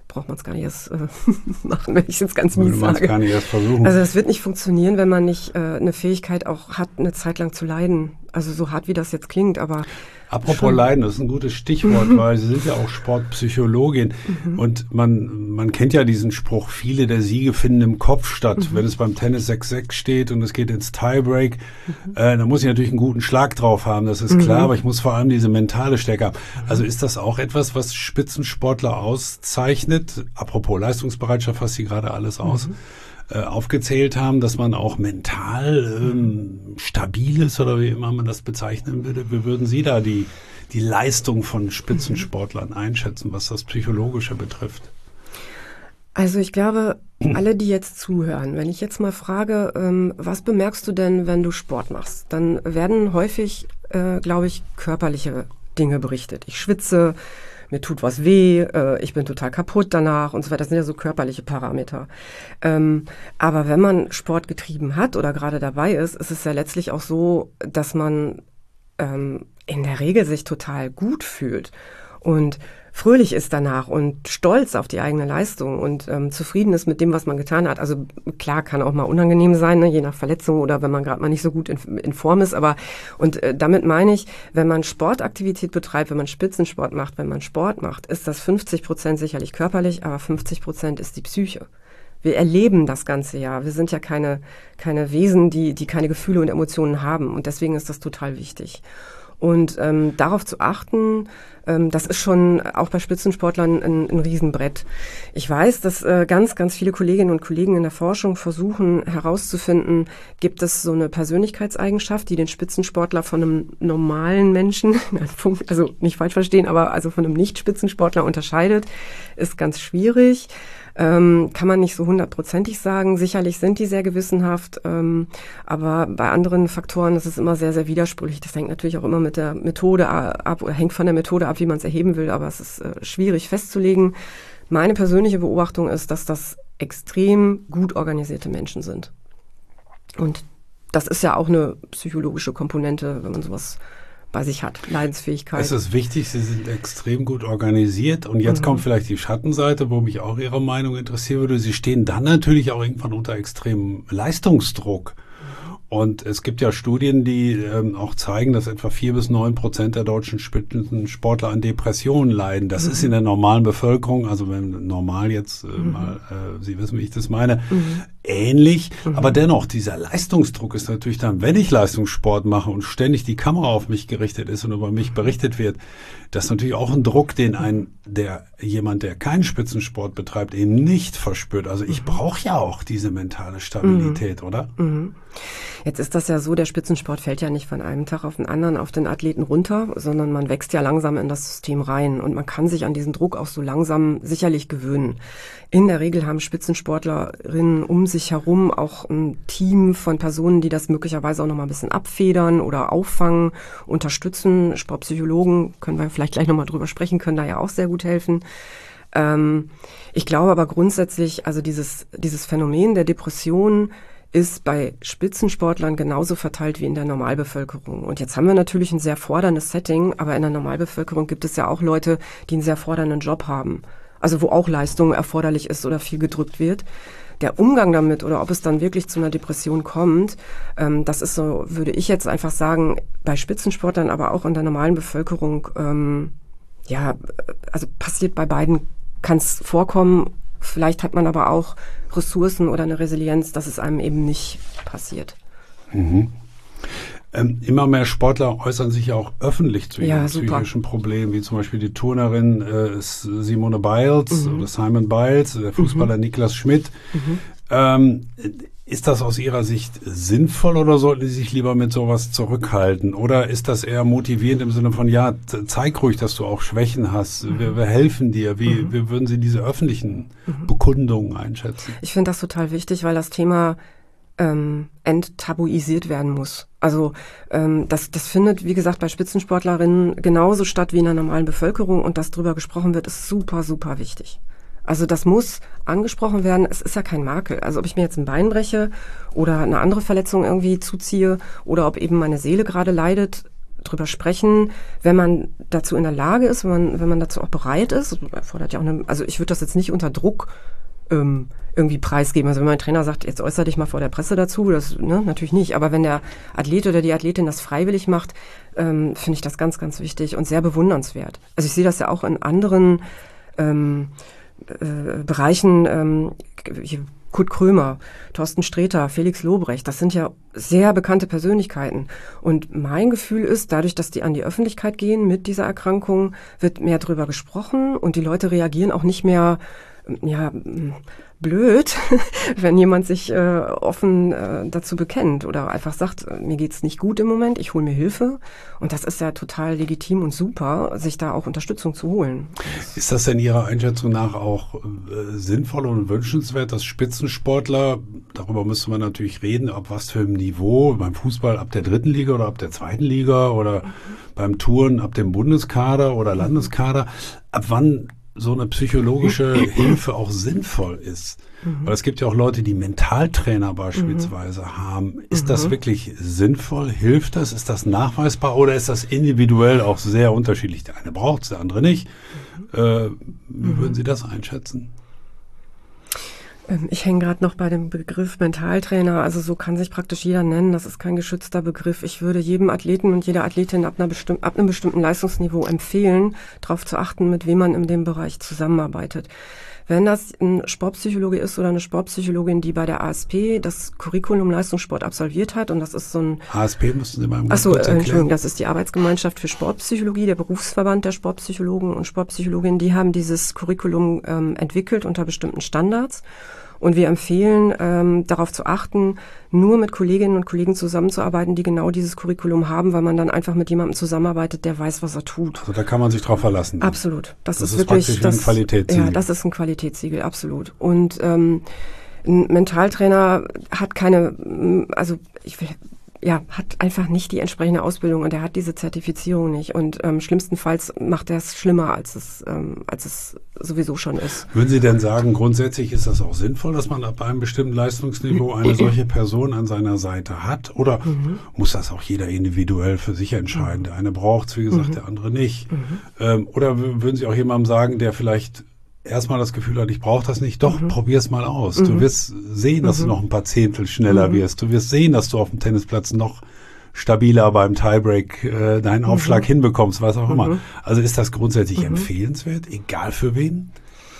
braucht man es gar nicht erst äh, machen, wenn ich jetzt ganz mies Würde man es sage. gar nicht erst versuchen. Also es wird nicht funktionieren, wenn man nicht äh, eine Fähigkeit auch hat, eine Zeit lang zu leiden. Also so hart, wie das jetzt klingt, aber Apropos schon. Leiden, das ist ein gutes Stichwort, weil Sie sind ja auch Sportpsychologin Mhm. und man, man kennt ja diesen Spruch, viele der Siege finden im Kopf statt. Mhm. Wenn es beim Tennis sechs sechs steht und es geht ins Tiebreak, mhm. äh, dann muss ich natürlich einen guten Schlag drauf haben, das ist Mhm. klar, aber ich muss vor allem diese mentale Stärke haben. Also ist das auch etwas, was Spitzensportler auszeichnet? Apropos Leistungsbereitschaft, was Sie gerade alles aus Mhm. äh, aufgezählt haben, dass man auch mental ähm, stabil ist oder wie immer man das bezeichnen würde. Wie würden Sie da die, die Leistung von Spitzensportlern einschätzen, was das Psychologische betrifft? Also ich glaube, alle, die jetzt zuhören, wenn ich jetzt mal frage, ähm, was bemerkst du denn, wenn du Sport machst, dann werden häufig, äh, glaube ich, körperliche Dinge berichtet. Ich schwitze, mir tut was weh, äh, ich bin total kaputt danach und so weiter. Das sind ja so körperliche Parameter. Ähm, aber wenn man Sport getrieben hat oder gerade dabei ist, ist es ja letztlich auch so, dass man ähm, in der Regel sich total gut fühlt und fröhlich ist danach und stolz auf die eigene Leistung und ähm, zufrieden ist mit dem, was man getan hat. Also klar, kann auch mal unangenehm sein, ne, je nach Verletzung oder wenn man gerade mal nicht so gut in, in Form ist. Aber und äh, damit meine ich, wenn man Sportaktivität betreibt, wenn man Spitzensport macht, wenn man Sport macht, ist das fünfzig Prozent sicherlich körperlich, aber fünfzig Prozent ist die Psyche. Wir erleben das ganze Jahr. Wir sind ja keine keine Wesen, die die keine Gefühle und Emotionen haben. Und deswegen ist das total wichtig. Und ähm, darauf zu achten, ähm, das ist schon auch bei Spitzensportlern ein, ein Riesenbrett. Ich weiß, dass äh, ganz, ganz viele Kolleginnen und Kollegen in der Forschung versuchen herauszufinden, gibt es so eine Persönlichkeitseigenschaft, die den Spitzensportler von einem normalen Menschen, also nicht falsch verstehen, aber also von einem Nicht-Spitzensportler unterscheidet, ist ganz schwierig. Ähm, kann man nicht so hundertprozentig sagen. Sicherlich sind die sehr gewissenhaft, ähm, aber bei anderen Faktoren ist es immer sehr, sehr widersprüchlich. Das hängt natürlich auch immer mit der Methode ab, oder hängt von der Methode ab, wie man es erheben will, aber es ist äh, schwierig festzulegen. Meine persönliche Beobachtung ist, dass das extrem gut organisierte Menschen sind. Und das ist ja auch eine psychologische Komponente, wenn man sowas bei sich hat, Leidensfähigkeit. Es ist wichtig, Sie sind extrem gut organisiert und jetzt mhm. kommt vielleicht die Schattenseite, wo mich auch Ihre Meinung interessieren würde. Sie stehen dann natürlich auch irgendwann unter extremem Leistungsdruck. Und es gibt ja Studien, die ähm, auch zeigen, dass etwa vier bis neun Prozent der deutschen Spitzensportler an Depressionen leiden. Das mhm. ist in der normalen Bevölkerung, also wenn normal jetzt äh, mhm. mal, äh, Sie wissen, wie ich das meine, mhm. ähnlich. Mhm. Aber dennoch, dieser Leistungsdruck ist natürlich dann, wenn ich Leistungssport mache und ständig die Kamera auf mich gerichtet ist und über mich berichtet wird, das ist natürlich auch ein Druck, den ein, der jemand, der keinen Spitzensport betreibt, eben nicht verspürt. Also ich brauche ja auch diese mentale Stabilität, mhm. oder? Mhm. Jetzt ist das ja so, der Spitzensport fällt ja nicht von einem Tag auf den anderen auf den Athleten runter, sondern man wächst ja langsam in das System rein und man kann sich an diesen Druck auch so langsam sicherlich gewöhnen. In der Regel haben Spitzensportlerinnen um sich herum auch ein Team von Personen, die das möglicherweise auch noch mal ein bisschen abfedern oder auffangen, unterstützen. Sportpsychologen, können wir vielleicht gleich noch mal drüber sprechen, können da ja auch sehr gut helfen. Ähm, ich glaube aber grundsätzlich, also dieses, dieses Phänomen der Depression ist bei Spitzensportlern genauso verteilt wie in der Normalbevölkerung. Und jetzt haben wir natürlich ein sehr forderndes Setting, aber in der Normalbevölkerung gibt es ja auch Leute, die einen sehr fordernden Job haben. Also wo auch Leistung erforderlich ist oder viel gedrückt wird. Der Umgang damit oder ob es dann wirklich zu einer Depression kommt, ähm, das ist so, würde ich jetzt einfach sagen, bei Spitzensportlern, aber auch in der normalen Bevölkerung, ähm, ja, also passiert bei beiden, kann es vorkommen. Vielleicht hat man aber auch Ressourcen oder eine Resilienz, dass es einem eben nicht passiert. Mhm. Ähm, immer mehr Sportler äußern sich ja auch öffentlich zu ihren ja, psychischen Problemen, wie zum Beispiel die Turnerin äh, Simone Biles mhm. oder Simon Biles, der Fußballer mhm. Niklas Schmidt. Mhm. Ähm, ist das aus Ihrer Sicht sinnvoll oder sollten Sie sich lieber mit sowas zurückhalten? Oder ist das eher motivierend im Sinne von, ja, zeig ruhig, dass du auch Schwächen hast, mhm. wir, wir helfen dir. Wie, mhm. wie würden Sie diese öffentlichen mhm. Bekundungen einschätzen? Ich finde das total wichtig, weil das Thema ähm, enttabuisiert werden muss. Also ähm, das, das findet, wie gesagt, bei Spitzensportlerinnen genauso statt wie in der normalen Bevölkerung und dass drüber gesprochen wird, ist super, super wichtig. Also das muss angesprochen werden. Es ist ja kein Makel. Also ob ich mir jetzt ein Bein breche oder eine andere Verletzung irgendwie zuziehe oder ob eben meine Seele gerade leidet, drüber sprechen, wenn man dazu in der Lage ist, wenn man, wenn man dazu auch bereit ist. Das erfordert ja auch eine, also ich würde das jetzt nicht unter Druck ähm, irgendwie preisgeben. Also wenn mein Trainer sagt, jetzt äußere dich mal vor der Presse dazu, das ne, natürlich nicht. Aber wenn der Athlet oder die Athletin das freiwillig macht, ähm, finde ich das ganz, ganz wichtig und sehr bewundernswert. Also ich sehe das ja auch in anderen ähm, äh, Bereichen, ähm, hier, Kurt Krömer, Thorsten Sträter, Felix Lobrecht, das sind ja sehr bekannte Persönlichkeiten. Und mein Gefühl ist, dadurch, dass die an die Öffentlichkeit gehen mit dieser Erkrankung, wird mehr drüber gesprochen und die Leute reagieren auch nicht mehr, ja, blöd, wenn jemand sich äh, offen äh, dazu bekennt oder einfach sagt, mir geht's nicht gut im Moment, ich hole mir Hilfe. Und das ist ja total legitim und super, sich da auch Unterstützung zu holen. Ist das denn Ihrer Einschätzung nach auch äh, sinnvoll und wünschenswert, dass Spitzensportler, darüber müsste man natürlich reden, ab was für einem Niveau, beim Fußball ab der dritten Liga oder ab der zweiten Liga oder mhm. beim Touren ab dem Bundeskader oder Landeskader, ab wann so eine psychologische Hilfe auch sinnvoll ist. Mhm. Weil es gibt ja auch Leute, die Mentaltrainer beispielsweise mhm. haben. Ist mhm. das wirklich sinnvoll? Hilft das? Ist das nachweisbar? Oder ist das individuell auch sehr unterschiedlich? Der eine braucht es, der andere nicht. Mhm. Äh, wie mhm. würden Sie das einschätzen? Ich hänge gerade noch bei dem Begriff Mentaltrainer. Also so kann sich praktisch jeder nennen. Das ist kein geschützter Begriff. Ich würde jedem Athleten und jeder Athletin ab, einer bestimm- ab einem bestimmten Leistungsniveau empfehlen, darauf zu achten, mit wem man in dem Bereich zusammenarbeitet. Wenn das ein Sportpsychologe ist oder eine Sportpsychologin, die bei der A S P das Curriculum Leistungssport absolviert hat, und das ist so ein... A S P müssten Sie mal Ach so, Entschuldigung, das ist die Arbeitsgemeinschaft für Sportpsychologie, der Berufsverband der Sportpsychologen und Sportpsychologinnen, die haben dieses Curriculum ähm, entwickelt unter bestimmten Standards. Und wir empfehlen, ähm, darauf zu achten, nur mit Kolleginnen und Kollegen zusammenzuarbeiten, die genau dieses Curriculum haben, weil man dann einfach mit jemandem zusammenarbeitet, der weiß, was er tut. Also da kann man sich drauf verlassen. Absolut. Das, das ist, ist wirklich praktisch das, ein Qualitätssiegel. Ja, das ist ein Qualitätssiegel, absolut. Und ähm, ein Mentaltrainer hat keine, also ich will, ja, hat einfach nicht die entsprechende Ausbildung und er hat diese Zertifizierung nicht. Und ähm, schlimmstenfalls macht er es schlimmer, als es, ähm, als es sowieso schon ist. Würden Sie denn sagen, grundsätzlich ist das auch sinnvoll, dass man ab einem bestimmten Leistungsniveau eine solche Person an seiner Seite hat? Oder mhm. muss das auch jeder individuell für sich entscheiden? Der eine braucht es, wie gesagt, mhm. der andere nicht. Mhm. Ähm, oder w- würden Sie auch jemandem sagen, der vielleicht erstmal das Gefühl hat, ich brauche das nicht, doch, mhm. probier's mal aus. Mhm. Du wirst sehen, dass mhm. du noch ein paar Zehntel schneller mhm. wirst. Du wirst sehen, dass du auf dem Tennisplatz noch stabiler beim Tiebreak äh, deinen mhm. Aufschlag hinbekommst, was auch mhm. immer. Also ist das grundsätzlich mhm. empfehlenswert, egal für wen?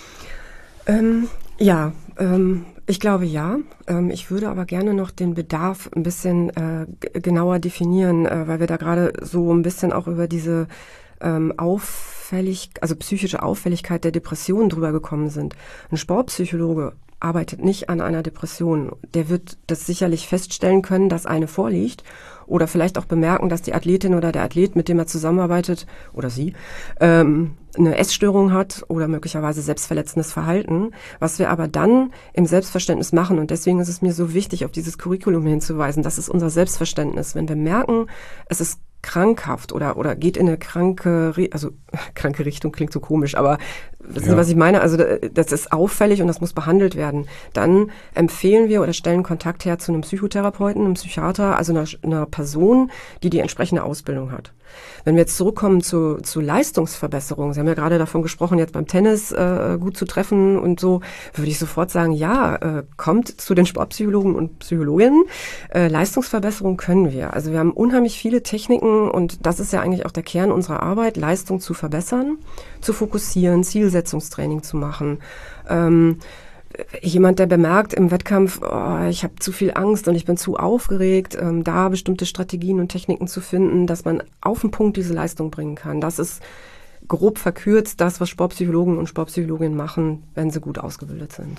Ähm, ja, ähm, ich glaube ja. Ähm, ich würde aber gerne noch den Bedarf ein bisschen äh, g- genauer definieren, äh, weil wir da gerade so ein bisschen auch über diese ähm, Auffällig, also psychische Auffälligkeit der Depression drüber gekommen sind. Ein Sportpsychologe arbeitet nicht an einer Depression. Der wird das sicherlich feststellen können, dass eine vorliegt oder vielleicht auch bemerken, dass die Athletin oder der Athlet, mit dem er zusammenarbeitet, oder sie, ähm, eine Essstörung hat oder möglicherweise selbstverletzendes Verhalten. Was wir aber dann im Selbstverständnis machen, und deswegen ist es mir so wichtig, auf dieses Curriculum hinzuweisen, das ist unser Selbstverständnis. Wenn wir merken, es ist krankhaft oder oder geht in eine kranke, also kranke Richtung klingt so komisch, aber wissen Sie, was ich meine? Also das ist auffällig und das muss behandelt werden. Dann empfehlen wir oder stellen Kontakt her zu einem Psychotherapeuten, einem Psychiater, also einer, einer Person, die die entsprechende Ausbildung hat. Wenn wir jetzt zurückkommen zu, zu Leistungsverbesserung, Sie haben ja gerade davon gesprochen, jetzt beim Tennis äh, gut zu treffen und so, würde ich sofort sagen, ja, äh, kommt zu den Sportpsychologen und Psychologinnen. Äh, Leistungsverbesserung können wir. Also wir haben unheimlich viele Techniken und das ist ja eigentlich auch der Kern unserer Arbeit, Leistung zu verbessern, zu fokussieren, Zielsetzungstraining zu machen. Ähm, Jemand, der bemerkt im Wettkampf, oh, ich habe zu viel Angst und ich bin zu aufgeregt, ähm, da bestimmte Strategien und Techniken zu finden, dass man auf den Punkt diese Leistung bringen kann. Das ist grob verkürzt das, was Sportpsychologen und Sportpsychologinnen machen, wenn sie gut ausgebildet sind.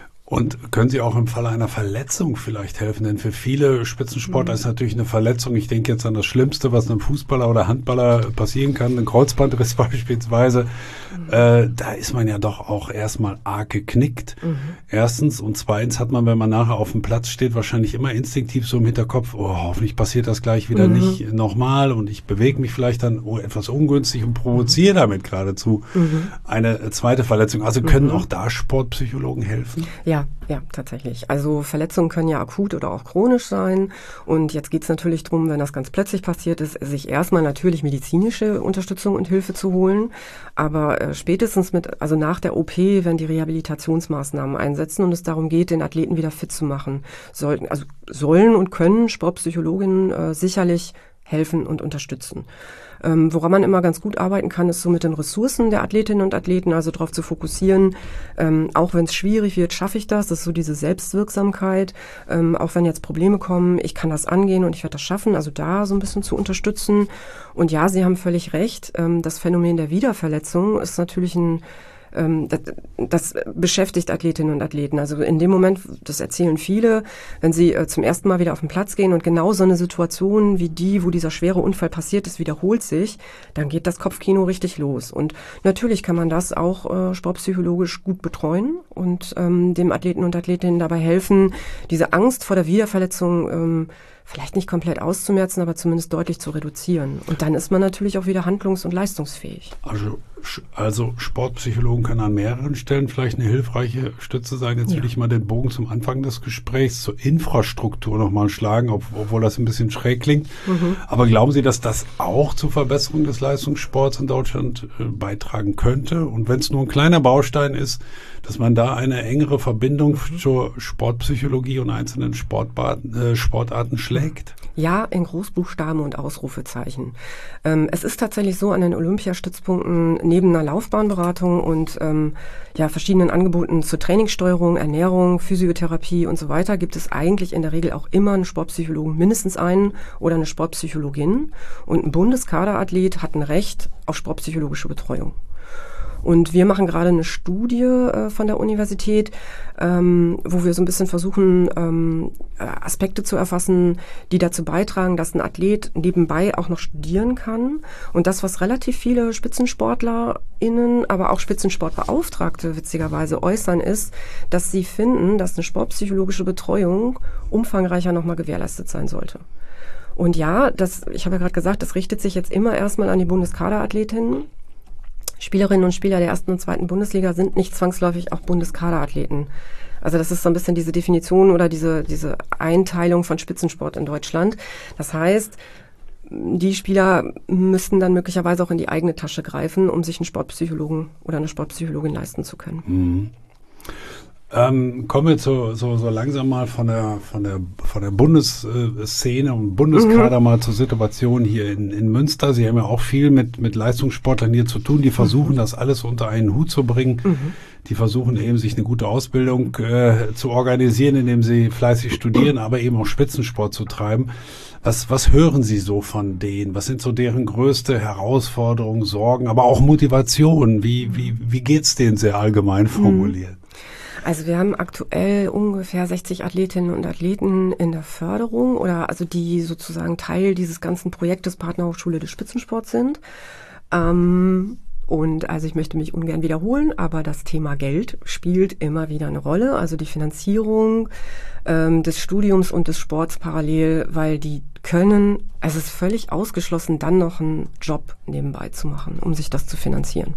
Und können Sie auch im Falle einer Verletzung vielleicht helfen? Denn für viele Spitzensportler mhm. ist natürlich eine Verletzung, ich denke jetzt an das Schlimmste, was einem Fußballer oder Handballer passieren kann, ein Kreuzbandriss beispielsweise. Mhm. Äh, da ist man ja doch auch erstmal arg geknickt. Mhm. Erstens. Und zweitens hat man, wenn man nachher auf dem Platz steht, wahrscheinlich immer instinktiv so im Hinterkopf, oh, hoffentlich passiert das gleich wieder mhm. nicht nochmal und ich bewege mich vielleicht dann oh, etwas ungünstig und provoziere mhm. damit geradezu mhm. eine zweite Verletzung. Also können mhm. auch da Sportpsychologen helfen? Ja. Ja, ja, tatsächlich. Also Verletzungen können ja akut oder auch chronisch sein. Und jetzt geht es natürlich darum, wenn das ganz plötzlich passiert ist, sich erstmal natürlich medizinische Unterstützung und Hilfe zu holen. Aber äh, spätestens mit, also nach der O P, wenn die Rehabilitationsmaßnahmen einsetzen und es darum geht, den Athleten wieder fit zu machen, sollten, also sollen und können Sportpsychologinnen äh, sicherlich helfen und unterstützen. Ähm, woran man immer ganz gut arbeiten kann, ist so mit den Ressourcen der Athletinnen und Athleten, also darauf zu fokussieren, ähm, auch wenn es schwierig wird, schaffe ich das, das ist so diese Selbstwirksamkeit, ähm, auch wenn jetzt Probleme kommen, ich kann das angehen und ich werde das schaffen, also da so ein bisschen zu unterstützen. Und ja, Sie haben völlig recht, ähm, das Phänomen der Wiederverletzung ist natürlich ein Das, das beschäftigt Athletinnen und Athleten. Also in dem Moment, das erzählen viele, wenn sie äh, zum ersten Mal wieder auf den Platz gehen und genau so eine Situation wie die, wo dieser schwere Unfall passiert ist, wiederholt sich, dann geht das Kopfkino richtig los. Und natürlich kann man das auch äh, sportpsychologisch gut betreuen und ähm, dem Athleten und Athletinnen dabei helfen, diese Angst vor der Wiederverletzung ähm, vielleicht nicht komplett auszumerzen, aber zumindest deutlich zu reduzieren. Und dann ist man natürlich auch wieder handlungs- und leistungsfähig. Also, also Sportpsychologen kann an mehreren Stellen vielleicht eine hilfreiche Stütze sein. Jetzt ja. will ich mal den Bogen zum Anfang des Gesprächs zur Infrastruktur nochmal schlagen, obwohl das ein bisschen schräg klingt. Mhm. Aber glauben Sie, dass das auch zur Verbesserung des Leistungssports in Deutschland äh, beitragen könnte? Und wenn es nur ein kleiner Baustein ist, dass man da eine engere Verbindung mhm. zur Sportpsychologie und einzelnen Sportarten, äh, Sportarten schlägt? Ja, in Großbuchstaben und Ausrufezeichen. Ähm, es ist tatsächlich so, an den Olympiastützpunkten neben einer Laufbahnberatung und ähm, ja, verschiedenen Angeboten zur Trainingssteuerung, Ernährung, Physiotherapie und so weiter gibt es eigentlich in der Regel auch immer einen Sportpsychologen, mindestens einen oder eine Sportpsychologin. Und ein Bundeskaderathlet hat ein Recht auf sportpsychologische Betreuung. Und wir machen gerade eine Studie äh, von der Universität, ähm, wo wir so ein bisschen versuchen, ähm, Aspekte zu erfassen, die dazu beitragen, dass ein Athlet nebenbei auch noch studieren kann. Und das, was relativ viele SpitzensportlerInnen, aber auch Spitzensportbeauftragte witzigerweise äußern, ist, dass sie finden, dass eine sportpsychologische Betreuung umfangreicher nochmal gewährleistet sein sollte. Und ja, das, ich habe ja gerade gesagt, das richtet sich jetzt immer erstmal an die Bundeskaderathletinnen. Spielerinnen und Spieler der ersten und zweiten Bundesliga sind nicht zwangsläufig auch Bundeskaderathleten. Also das ist so ein bisschen diese Definition oder diese, diese Einteilung von Spitzensport in Deutschland. Das heißt, die Spieler müssten dann möglicherweise auch in die eigene Tasche greifen, um sich einen Sportpsychologen oder eine Sportpsychologin leisten zu können. Mhm. Ähm, kommen wir zu, so, so langsam mal von der, von der, von der Bundesszene und Bundeskader mhm. mal zur Situation hier in, in Münster. Sie haben ja auch viel mit, mit Leistungssportlern hier zu tun, die versuchen, mhm. das alles unter einen Hut zu bringen. Mhm. Die versuchen eben, sich eine gute Ausbildung äh, zu organisieren, indem sie fleißig studieren, aber eben auch Spitzensport zu treiben. Was, was hören Sie so von denen? Was sind so deren größte Herausforderungen, Sorgen, aber auch Motivationen? Wie, wie, wie geht's denen sehr allgemein formuliert? Mhm. Also wir haben aktuell ungefähr sechzig Athletinnen und Athleten in der Förderung oder also die sozusagen Teil dieses ganzen Projektes Partnerhochschule des Spitzensports sind. Ähm, und also ich möchte mich ungern wiederholen, aber das Thema Geld spielt immer wieder eine Rolle. Also die Finanzierung ähm, des Studiums und des Sports parallel, weil die können, also es ist völlig ausgeschlossen, dann noch einen Job nebenbei zu machen, um sich das zu finanzieren.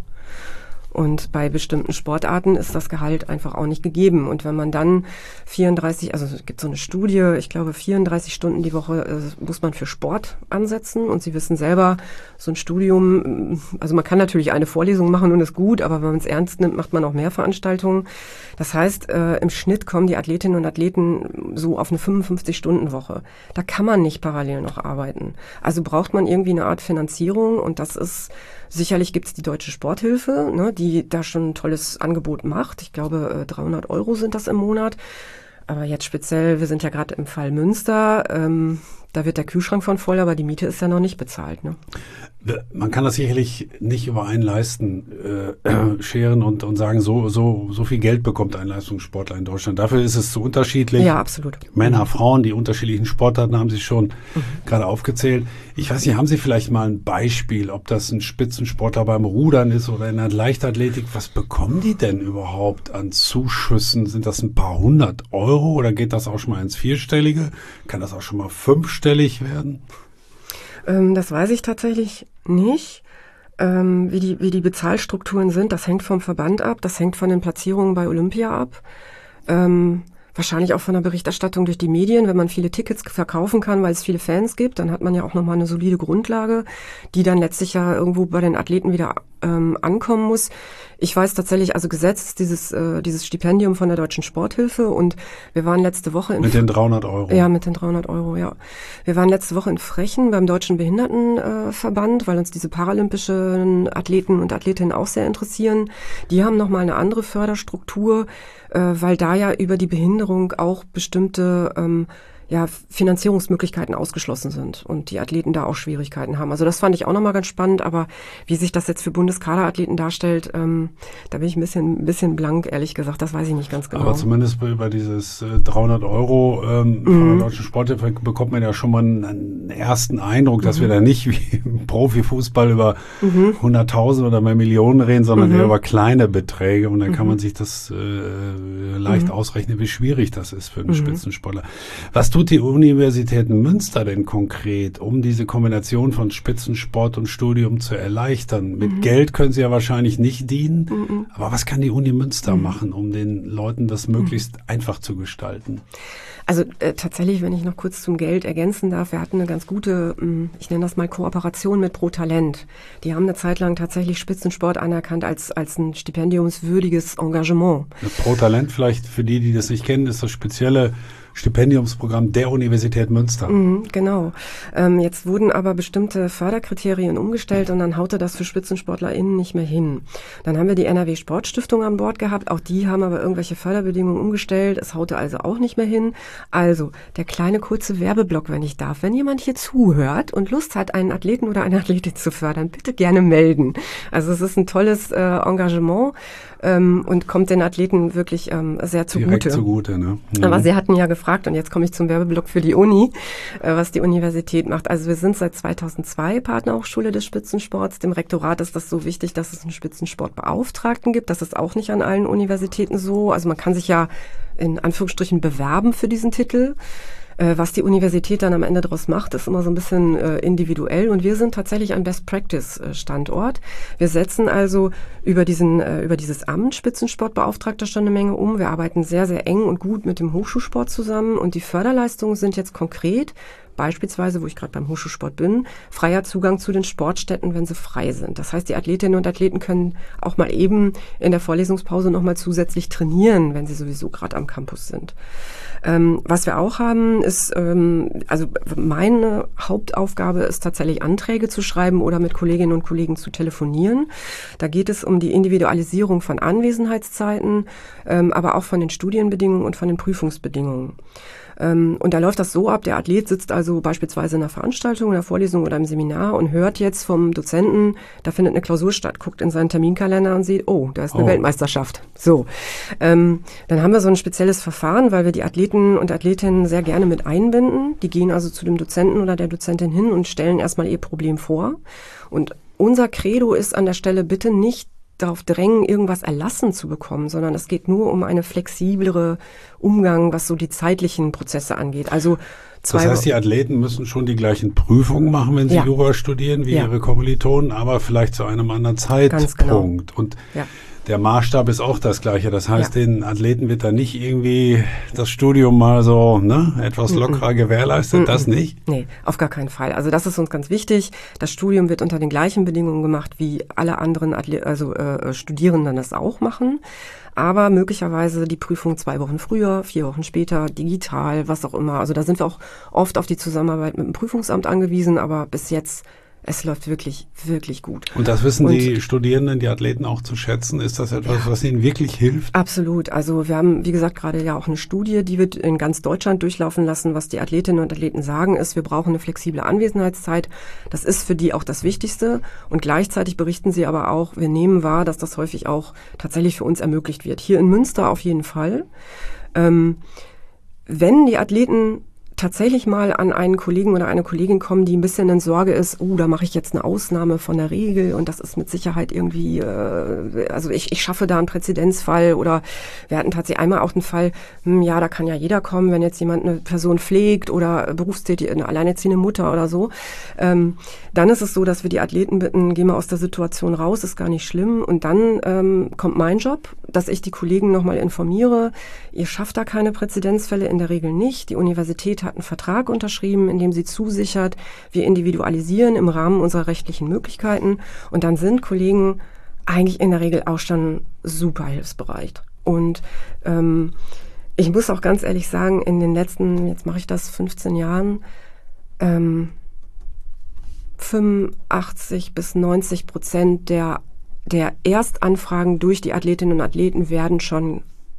Und bei bestimmten Sportarten ist das Gehalt einfach auch nicht gegeben. Und wenn man dann vierunddreißig, also es gibt so eine Studie, ich glaube vierunddreißig Stunden die Woche äh, muss man für Sport ansetzen. Und Sie wissen selber, so ein Studium, also man kann natürlich eine Vorlesung machen und ist gut, aber wenn man es ernst nimmt, macht man auch mehr Veranstaltungen. Das heißt, äh, im Schnitt kommen die Athletinnen und Athleten so auf eine fünfundfünfzig-Stunden-Woche. Da kann man nicht parallel noch arbeiten. Also braucht man irgendwie eine Art Finanzierung und das ist, sicherlich gibt es die Deutsche Sporthilfe, ne, die da schon ein tolles Angebot macht. Ich glaube, dreihundert Euro sind das im Monat. Aber jetzt speziell, wir sind ja gerade im Fall Münster, ähm, da wird der Kühlschrank von voll, aber die Miete ist ja noch nicht bezahlt. Ne? Man kann das sicherlich nicht über einen Leisten äh, scheren und, und sagen, so, so, so viel Geld bekommt ein Leistungssportler in Deutschland. Dafür ist es zu unterschiedlich. Ja, absolut. Männer, Frauen, die unterschiedlichen Sportarten haben Sie schon mhm. gerade aufgezählt. Ich weiß nicht, haben Sie vielleicht mal ein Beispiel, ob das ein Spitzensportler beim Rudern ist oder in der Leichtathletik? Was bekommen die denn überhaupt an Zuschüssen? Sind das ein paar hundert Euro oder geht das auch schon mal ins Vierstellige? Kann das auch schon mal fünfstellig werden? Ähm, das weiß ich tatsächlich nicht. Ähm, wie die, wie die Bezahlstrukturen sind, das hängt vom Verband ab, das hängt von den Platzierungen bei Olympia ab. Ähm, Wahrscheinlich auch von der Berichterstattung durch die Medien. Wenn man viele Tickets verkaufen kann, weil es viele Fans gibt, dann hat man ja auch nochmal eine solide Grundlage, die dann letztlich ja irgendwo bei den Athleten wieder ähm, ankommen muss. Ich weiß tatsächlich, also gesetzt ist dieses, äh, dieses Stipendium von der Deutschen Sporthilfe und wir waren letzte Woche in... Mit den dreihundert Euro. Ja, mit den dreihundert Euro, ja. Wir waren letzte Woche in Frechen beim Deutschen Behindertenverband, äh, weil uns diese paralympischen Athleten und Athletinnen auch sehr interessieren. Die haben nochmal eine andere Förderstruktur, äh, weil da ja über die Behinderung auch bestimmte ähm, ja, Finanzierungsmöglichkeiten ausgeschlossen sind und die Athleten da auch Schwierigkeiten haben. Also das fand ich auch nochmal ganz spannend, aber wie sich das jetzt für Bundeskaderathleten darstellt, ähm, da bin ich ein bisschen, ein bisschen blank, ehrlich gesagt, das weiß ich nicht ganz genau. Aber zumindest über dieses äh, dreihundert Euro ähm, mhm. von der Deutschen Sporthilfe bekommt man ja schon mal einen, einen ersten Eindruck, dass mhm. wir da nicht wie im Profifußball über mhm. hunderttausend oder mehr Millionen reden, sondern mhm. eher über kleine Beträge und dann mhm. kann man sich das äh, leicht mhm. ausrechnen, wie schwierig das ist für einen mhm. Spitzensportler. Was tut die Universität Münster denn konkret, um diese Kombination von Spitzensport und Studium zu erleichtern? Mit mhm. Geld können sie ja wahrscheinlich nicht dienen, mhm. aber was kann die Uni Münster mhm. machen, um den Leuten das möglichst mhm. einfach zu gestalten? Also äh, tatsächlich, wenn ich noch kurz zum Geld ergänzen darf, wir hatten eine ganz gute, mh, ich nenne das mal Kooperation mit Pro Talent. Die haben eine Zeit lang tatsächlich Spitzensport anerkannt als als ein stipendiumswürdiges Engagement. Pro Talent, vielleicht für die, die das nicht kennen, ist das spezielle Stipendiumsprogramm der Universität Münster. Mhm, genau. Ähm, jetzt wurden aber bestimmte Förderkriterien umgestellt und dann haute das für SpitzensportlerInnen nicht mehr hin. Dann haben wir die N R W Sportstiftung an Bord gehabt. Auch die haben aber irgendwelche Förderbedingungen umgestellt. Es haute also auch nicht mehr hin. Also der kleine kurze Werbeblock, wenn ich darf. Wenn jemand hier zuhört und Lust hat, einen Athleten oder eine Athletin zu fördern, bitte gerne melden. Also es ist ein tolles äh, Engagement ähm, und kommt den Athleten wirklich ähm, sehr zugute. Direkt zugute, ne? Mhm. Aber Sie hatten ja gefragt, und jetzt komme ich zum Werbeblock für die Uni, äh, was die Universität macht. Also wir sind seit zweitausendzwei Partnerhochschule des Spitzensports. Dem Rektorat ist das so wichtig, dass es einen Spitzensportbeauftragten gibt. Das ist auch nicht an allen Universitäten so. Also man kann sich ja in Anführungsstrichen bewerben für diesen Titel. Äh, was die Universität dann am Ende daraus macht, ist immer so ein bisschen äh, individuell. Und wir sind tatsächlich ein Best-Practice-Standort. Wir setzen also über diesen, äh, über dieses Amt Spitzensportbeauftragter schon eine Menge um. Wir arbeiten sehr, sehr eng und gut mit dem Hochschulsport zusammen. Und die Förderleistungen sind jetzt konkret, beispielsweise, wo ich gerade beim Hochschulsport bin, freier Zugang zu den Sportstätten, wenn sie frei sind. Das heißt, die Athletinnen und Athleten können auch mal eben in der Vorlesungspause nochmal zusätzlich trainieren, wenn sie sowieso gerade am Campus sind. Ähm, was wir auch haben, ist, ähm, also meine Hauptaufgabe ist tatsächlich Anträge zu schreiben oder mit Kolleginnen und Kollegen zu telefonieren. Da geht es um die Individualisierung von Anwesenheitszeiten, ähm, aber auch von den Studienbedingungen und von den Prüfungsbedingungen. Ähm, und da läuft das so ab, der Athlet sitzt also beispielsweise in einer Veranstaltung, in einer Vorlesung oder im Seminar und hört jetzt vom Dozenten, da findet eine Klausur statt, guckt in seinen Terminkalender und sieht, oh, da ist eine oh. Weltmeisterschaft. So, ähm, dann haben wir so ein spezielles Verfahren, weil wir die Athleten und Athletinnen sehr gerne mit einbinden. Die gehen also zu dem Dozenten oder der Dozentin hin und stellen erstmal ihr Problem vor. Und unser Credo ist an der Stelle, bitte nicht darauf drängen, irgendwas erlassen zu bekommen, sondern es geht nur um eine flexiblere Umgang, was so die zeitlichen Prozesse angeht. Also zwei Das heißt, die Athleten müssen schon die gleichen Prüfungen machen, wenn sie ja. Jura studieren, wie ja. ihre Kommilitonen, aber vielleicht zu einem anderen Zeitpunkt. Ganz genau. Und ja. der Maßstab ist auch das Gleiche. Das heißt, ja. den Athleten wird da nicht irgendwie das Studium mal so ne, etwas lockerer mm-mm. gewährleistet. Mm-mm. Das nicht? Nee, auf gar keinen Fall. Also das ist uns ganz wichtig. Das Studium wird unter den gleichen Bedingungen gemacht, wie alle anderen Athlet- also äh, Studierenden das auch machen. Aber möglicherweise die Prüfung zwei Wochen früher, vier Wochen später, digital, was auch immer. Also da sind wir auch oft auf die Zusammenarbeit mit dem Prüfungsamt angewiesen, aber bis jetzt es läuft wirklich, wirklich gut. Und das wissen und die Studierenden, die Athleten auch zu schätzen? Ist das etwas, ja, was ihnen wirklich hilft? Absolut. Also wir haben, wie gesagt, gerade ja auch eine Studie, die wird in ganz Deutschland durchlaufen lassen. Was die Athletinnen und Athleten sagen, ist, wir brauchen eine flexible Anwesenheitszeit. Das ist für die auch das Wichtigste. Und gleichzeitig berichten sie aber auch, wir nehmen wahr, dass das häufig auch tatsächlich für uns ermöglicht wird. Hier in Münster auf jeden Fall. Ähm, wenn die Athleten tatsächlich mal an einen Kollegen oder eine Kollegin kommen, die ein bisschen in Sorge ist, oh, da mache ich jetzt eine Ausnahme von der Regel und das ist mit Sicherheit irgendwie, äh, also ich, ich schaffe da einen Präzedenzfall oder wir hatten tatsächlich einmal auch einen Fall, hm, ja, da kann ja jeder kommen, wenn jetzt jemand eine Person pflegt oder berufstätig, eine alleinerziehende Mutter oder so. Ähm, dann ist es so, dass wir die Athleten bitten, geh mal aus der Situation raus, ist gar nicht schlimm und dann ähm, kommt mein Job, dass ich die Kollegen nochmal informiere, ihr schafft da keine Präzedenzfälle, in der Regel nicht. Die Universität hat einen Vertrag unterschrieben, in dem sie zusichert, wir individualisieren im Rahmen unserer rechtlichen Möglichkeiten. Und dann sind Kollegen eigentlich in der Regel auch schon super hilfsbereit. Und ähm, ich muss auch ganz ehrlich sagen, in den letzten, jetzt mache ich das fünfzehn Jahren, ähm, fünfundachtzig bis neunzig Prozent der, der Erstanfragen durch die Athletinnen und Athleten werden schon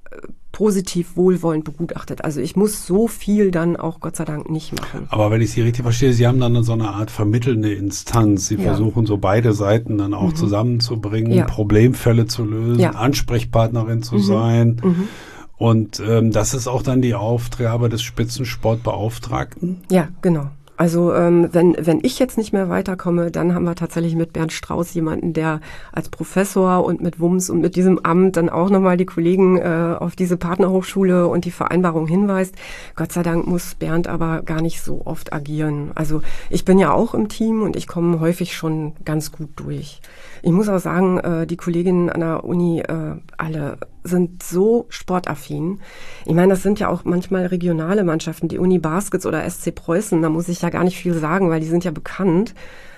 positiv wohlwollend begutachtet. Also ich muss so viel dann auch Gott sei Dank nicht machen. Aber wenn ich Sie richtig verstehe, Sie haben dann so eine Art vermittelnde Instanz. Sie ja. versuchen so beide Seiten dann auch mhm. zusammenzubringen, ja. Problemfälle zu lösen, ja. Ansprechpartnerin zu mhm. sein. Mhm. Und ähm, das ist auch dann die Aufgabe des Spitzensportbeauftragten? Ja, genau. Also ähm, wenn wenn ich jetzt nicht mehr weiterkomme, dann haben wir tatsächlich mit Bernd Strauß jemanden, der als Professor und mit Wumms und mit diesem Amt dann auch nochmal die Kollegen äh, auf diese Partnerhochschule und die Vereinbarung hinweist. Gott sei Dank muss Bernd aber gar nicht so oft agieren. Also ich bin ja auch im Team und ich komme häufig schon ganz gut durch. Ich muss auch sagen, äh, die Kolleginnen an der Uni äh, alle sind so sportaffin. Ich meine, das sind ja auch manchmal regionale Mannschaften, die Uni Baskets oder S C Preußen, da muss ich ja gar nicht viel sagen, weil die sind ja bekannt.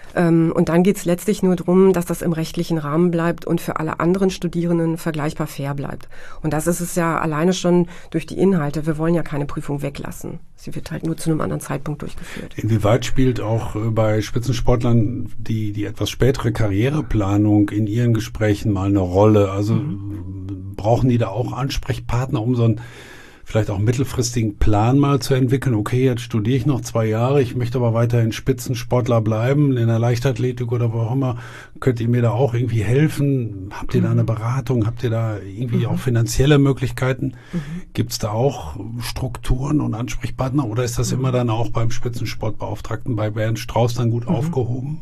Und dann geht es letztlich nur darum, dass das im rechtlichen Rahmen bleibt und für alle anderen Studierenden vergleichbar fair bleibt. Und das ist es ja alleine schon durch die Inhalte. Wir wollen ja keine Prüfung weglassen. Sie wird halt nur zu einem anderen Zeitpunkt durchgeführt. Inwieweit spielt auch bei Spitzensportlern die, die etwas spätere Karriereplanung in Ihren Gesprächen mal eine Rolle? Also mhm. brauchen die da auch Ansprechpartner, um so ein vielleicht auch mittelfristigen Plan mal zu entwickeln? Okay, jetzt studiere ich noch zwei Jahre, ich möchte aber weiterhin Spitzensportler bleiben, in der Leichtathletik oder wo auch immer. Könnt ihr mir da auch irgendwie helfen? Habt ihr mhm. da eine Beratung? Habt ihr da irgendwie mhm. auch finanzielle Möglichkeiten? Mhm. Gibt es da auch Strukturen und Ansprechpartner oder ist das mhm. immer dann auch beim Spitzensportbeauftragten bei Bernd Strauß dann gut mhm. aufgehoben?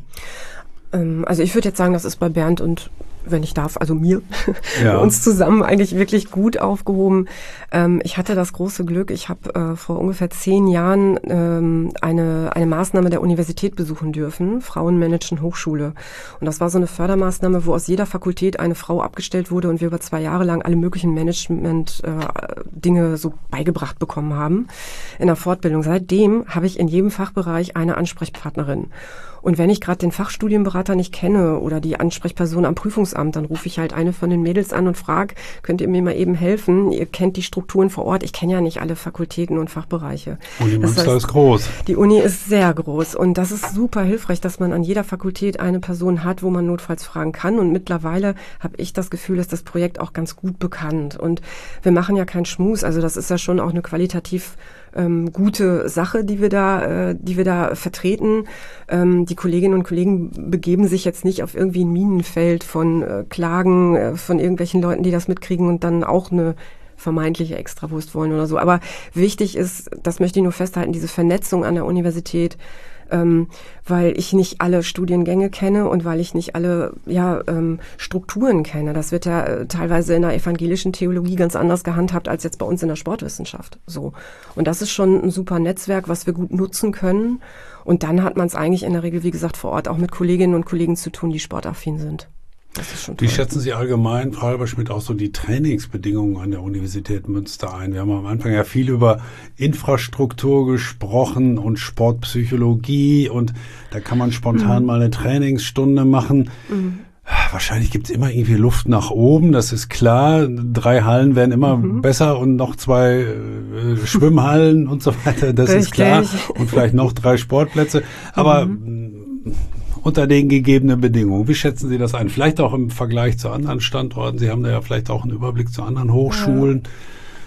Ähm, also ich würde jetzt sagen, das ist bei Bernd und wenn ich darf, also mir, ja. uns zusammen eigentlich wirklich gut aufgehoben. Ähm, ich hatte das große Glück, ich habe äh, vor ungefähr zehn Jahren ähm, eine, eine Maßnahme der Universität besuchen dürfen, Frauenmanagen Hochschule. Und das war so eine Fördermaßnahme, wo aus jeder Fakultät eine Frau abgestellt wurde und wir über zwei Jahre lang alle möglichen Management-Dinge äh, so beigebracht bekommen haben in der Fortbildung. Seitdem habe ich in jedem Fachbereich eine Ansprechpartnerin. Und wenn ich gerade den Fachstudienberater nicht kenne oder die Ansprechperson am Prüfungsamt, dann rufe ich halt eine von den Mädels an und frage, könnt ihr mir mal eben helfen? Ihr kennt die Strukturen vor Ort. Ich kenne ja nicht alle Fakultäten und Fachbereiche. Uni Münster ist groß. Die Uni ist sehr groß und das ist super hilfreich, dass man an jeder Fakultät eine Person hat, wo man notfalls fragen kann. Und mittlerweile habe ich das Gefühl, ist das Projekt auch ganz gut bekannt. Und wir machen ja keinen Schmus. Also das ist ja schon auch eine qualitativ ähm, gute Sache, die wir da, äh, die wir da vertreten. Ähm, die Kolleginnen und Kollegen begeben sich jetzt nicht auf irgendwie ein Minenfeld von äh, Klagen äh, von irgendwelchen Leuten, die das mitkriegen und dann auch eine vermeintliche Extrawurst wollen oder so. Aber wichtig ist, das möchte ich nur festhalten, diese Vernetzung an der Universität, ähm, weil ich nicht alle Studiengänge kenne und weil ich nicht alle ja, ähm, Strukturen kenne. Das wird ja äh, teilweise in der evangelischen Theologie ganz anders gehandhabt als jetzt bei uns in der Sportwissenschaft. So. Und das ist schon ein super Netzwerk, was wir gut nutzen können. Und dann hat man es eigentlich in der Regel, wie gesagt, vor Ort auch mit Kolleginnen und Kollegen zu tun, die sportaffin sind. Das ist schon toll. Wie schätzen Sie allgemein, Frau Halberschmidt, auch so die Trainingsbedingungen an der Universität Münster ein? Wir haben am Anfang ja viel über Infrastruktur gesprochen und Sportpsychologie und da kann man spontan mhm. mal eine Trainingsstunde machen. Mhm. Wahrscheinlich gibt es immer irgendwie Luft nach oben, das ist klar. Drei Hallen werden immer mhm. besser und noch zwei äh, Schwimmhallen und so weiter, das Richtig. Ist klar. Und vielleicht noch drei Sportplätze. Aber mhm. unter den gegebenen Bedingungen, wie schätzen Sie das ein? Vielleicht auch im Vergleich zu anderen Standorten. Sie haben da ja vielleicht auch einen Überblick zu anderen Hochschulen. Ja.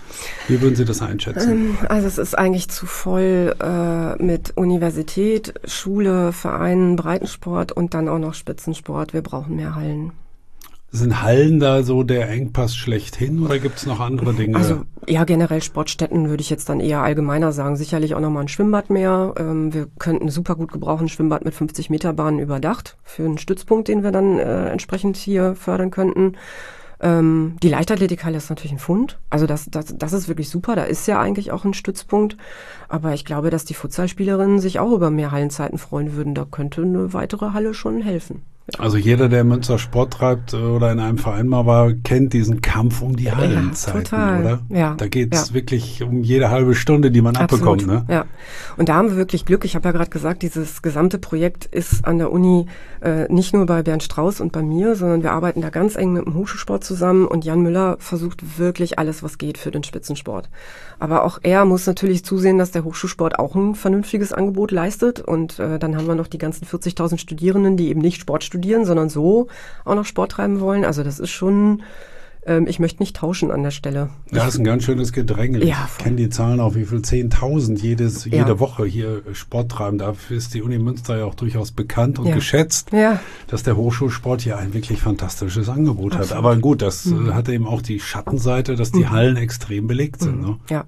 Wie würden Sie das einschätzen? Also es ist eigentlich zu voll äh, mit Universität, Schule, Vereinen, Breitensport und dann auch noch Spitzensport. Wir brauchen mehr Hallen. Sind Hallen da so der Engpass schlechthin oder gibt es noch andere Dinge? Also ja, generell Sportstätten würde ich jetzt dann eher allgemeiner sagen. Sicherlich auch nochmal ein Schwimmbad mehr. Ähm, wir könnten super gut gebrauchen, ein Schwimmbad mit fünfzig Meter Bahnen überdacht für einen Stützpunkt, den wir dann äh, entsprechend hier fördern könnten. Ähm, die Leichtathletikhalle ist natürlich ein Fund. Also das, das, das ist wirklich super. Da ist ja eigentlich auch ein Stützpunkt. Aber ich glaube, dass die Futsalspielerinnen sich auch über mehr Hallenzeiten freuen würden. Da könnte eine weitere Halle schon helfen. Ja. Also jeder, der in Münster Sport treibt oder in einem Verein mal war, kennt diesen Kampf um die Hallenzeiten, ja, total. Oder? Ja, da geht's ja. wirklich um jede halbe Stunde, die man Absolut. abbekommt. Ne? Ja. Und da haben wir wirklich Glück. Ich habe ja gerade gesagt, dieses gesamte Projekt ist an der Uni äh, nicht nur bei Bernd Strauß und bei mir, sondern wir arbeiten da ganz eng mit dem Hochschulsport zusammen und Jan Müller versucht wirklich alles, was geht für den Spitzensport. Aber auch er muss natürlich zusehen, dass der Hochschulsport auch ein vernünftiges Angebot leistet und äh, dann haben wir noch die ganzen vierzigtausend Studierenden, die eben nicht Sport studieren, sondern so auch noch Sport treiben wollen. Also das ist schon, ähm, ich möchte nicht tauschen an der Stelle. Ja, das ist ein ganz schönes Gedränge. Ja, ich kenne die Zahlen auch, wie viel zehntausend jedes, jede ja. Woche hier Sport treiben. Dafür ist die Uni Münster ja auch durchaus bekannt und ja. geschätzt, ja. dass der Hochschulsport hier ein wirklich fantastisches Angebot Absolut. hat. Aber gut, das mhm. äh, hat eben auch die Schattenseite, dass die mhm. Hallen extrem belegt sind. Mhm. Ne? Ja.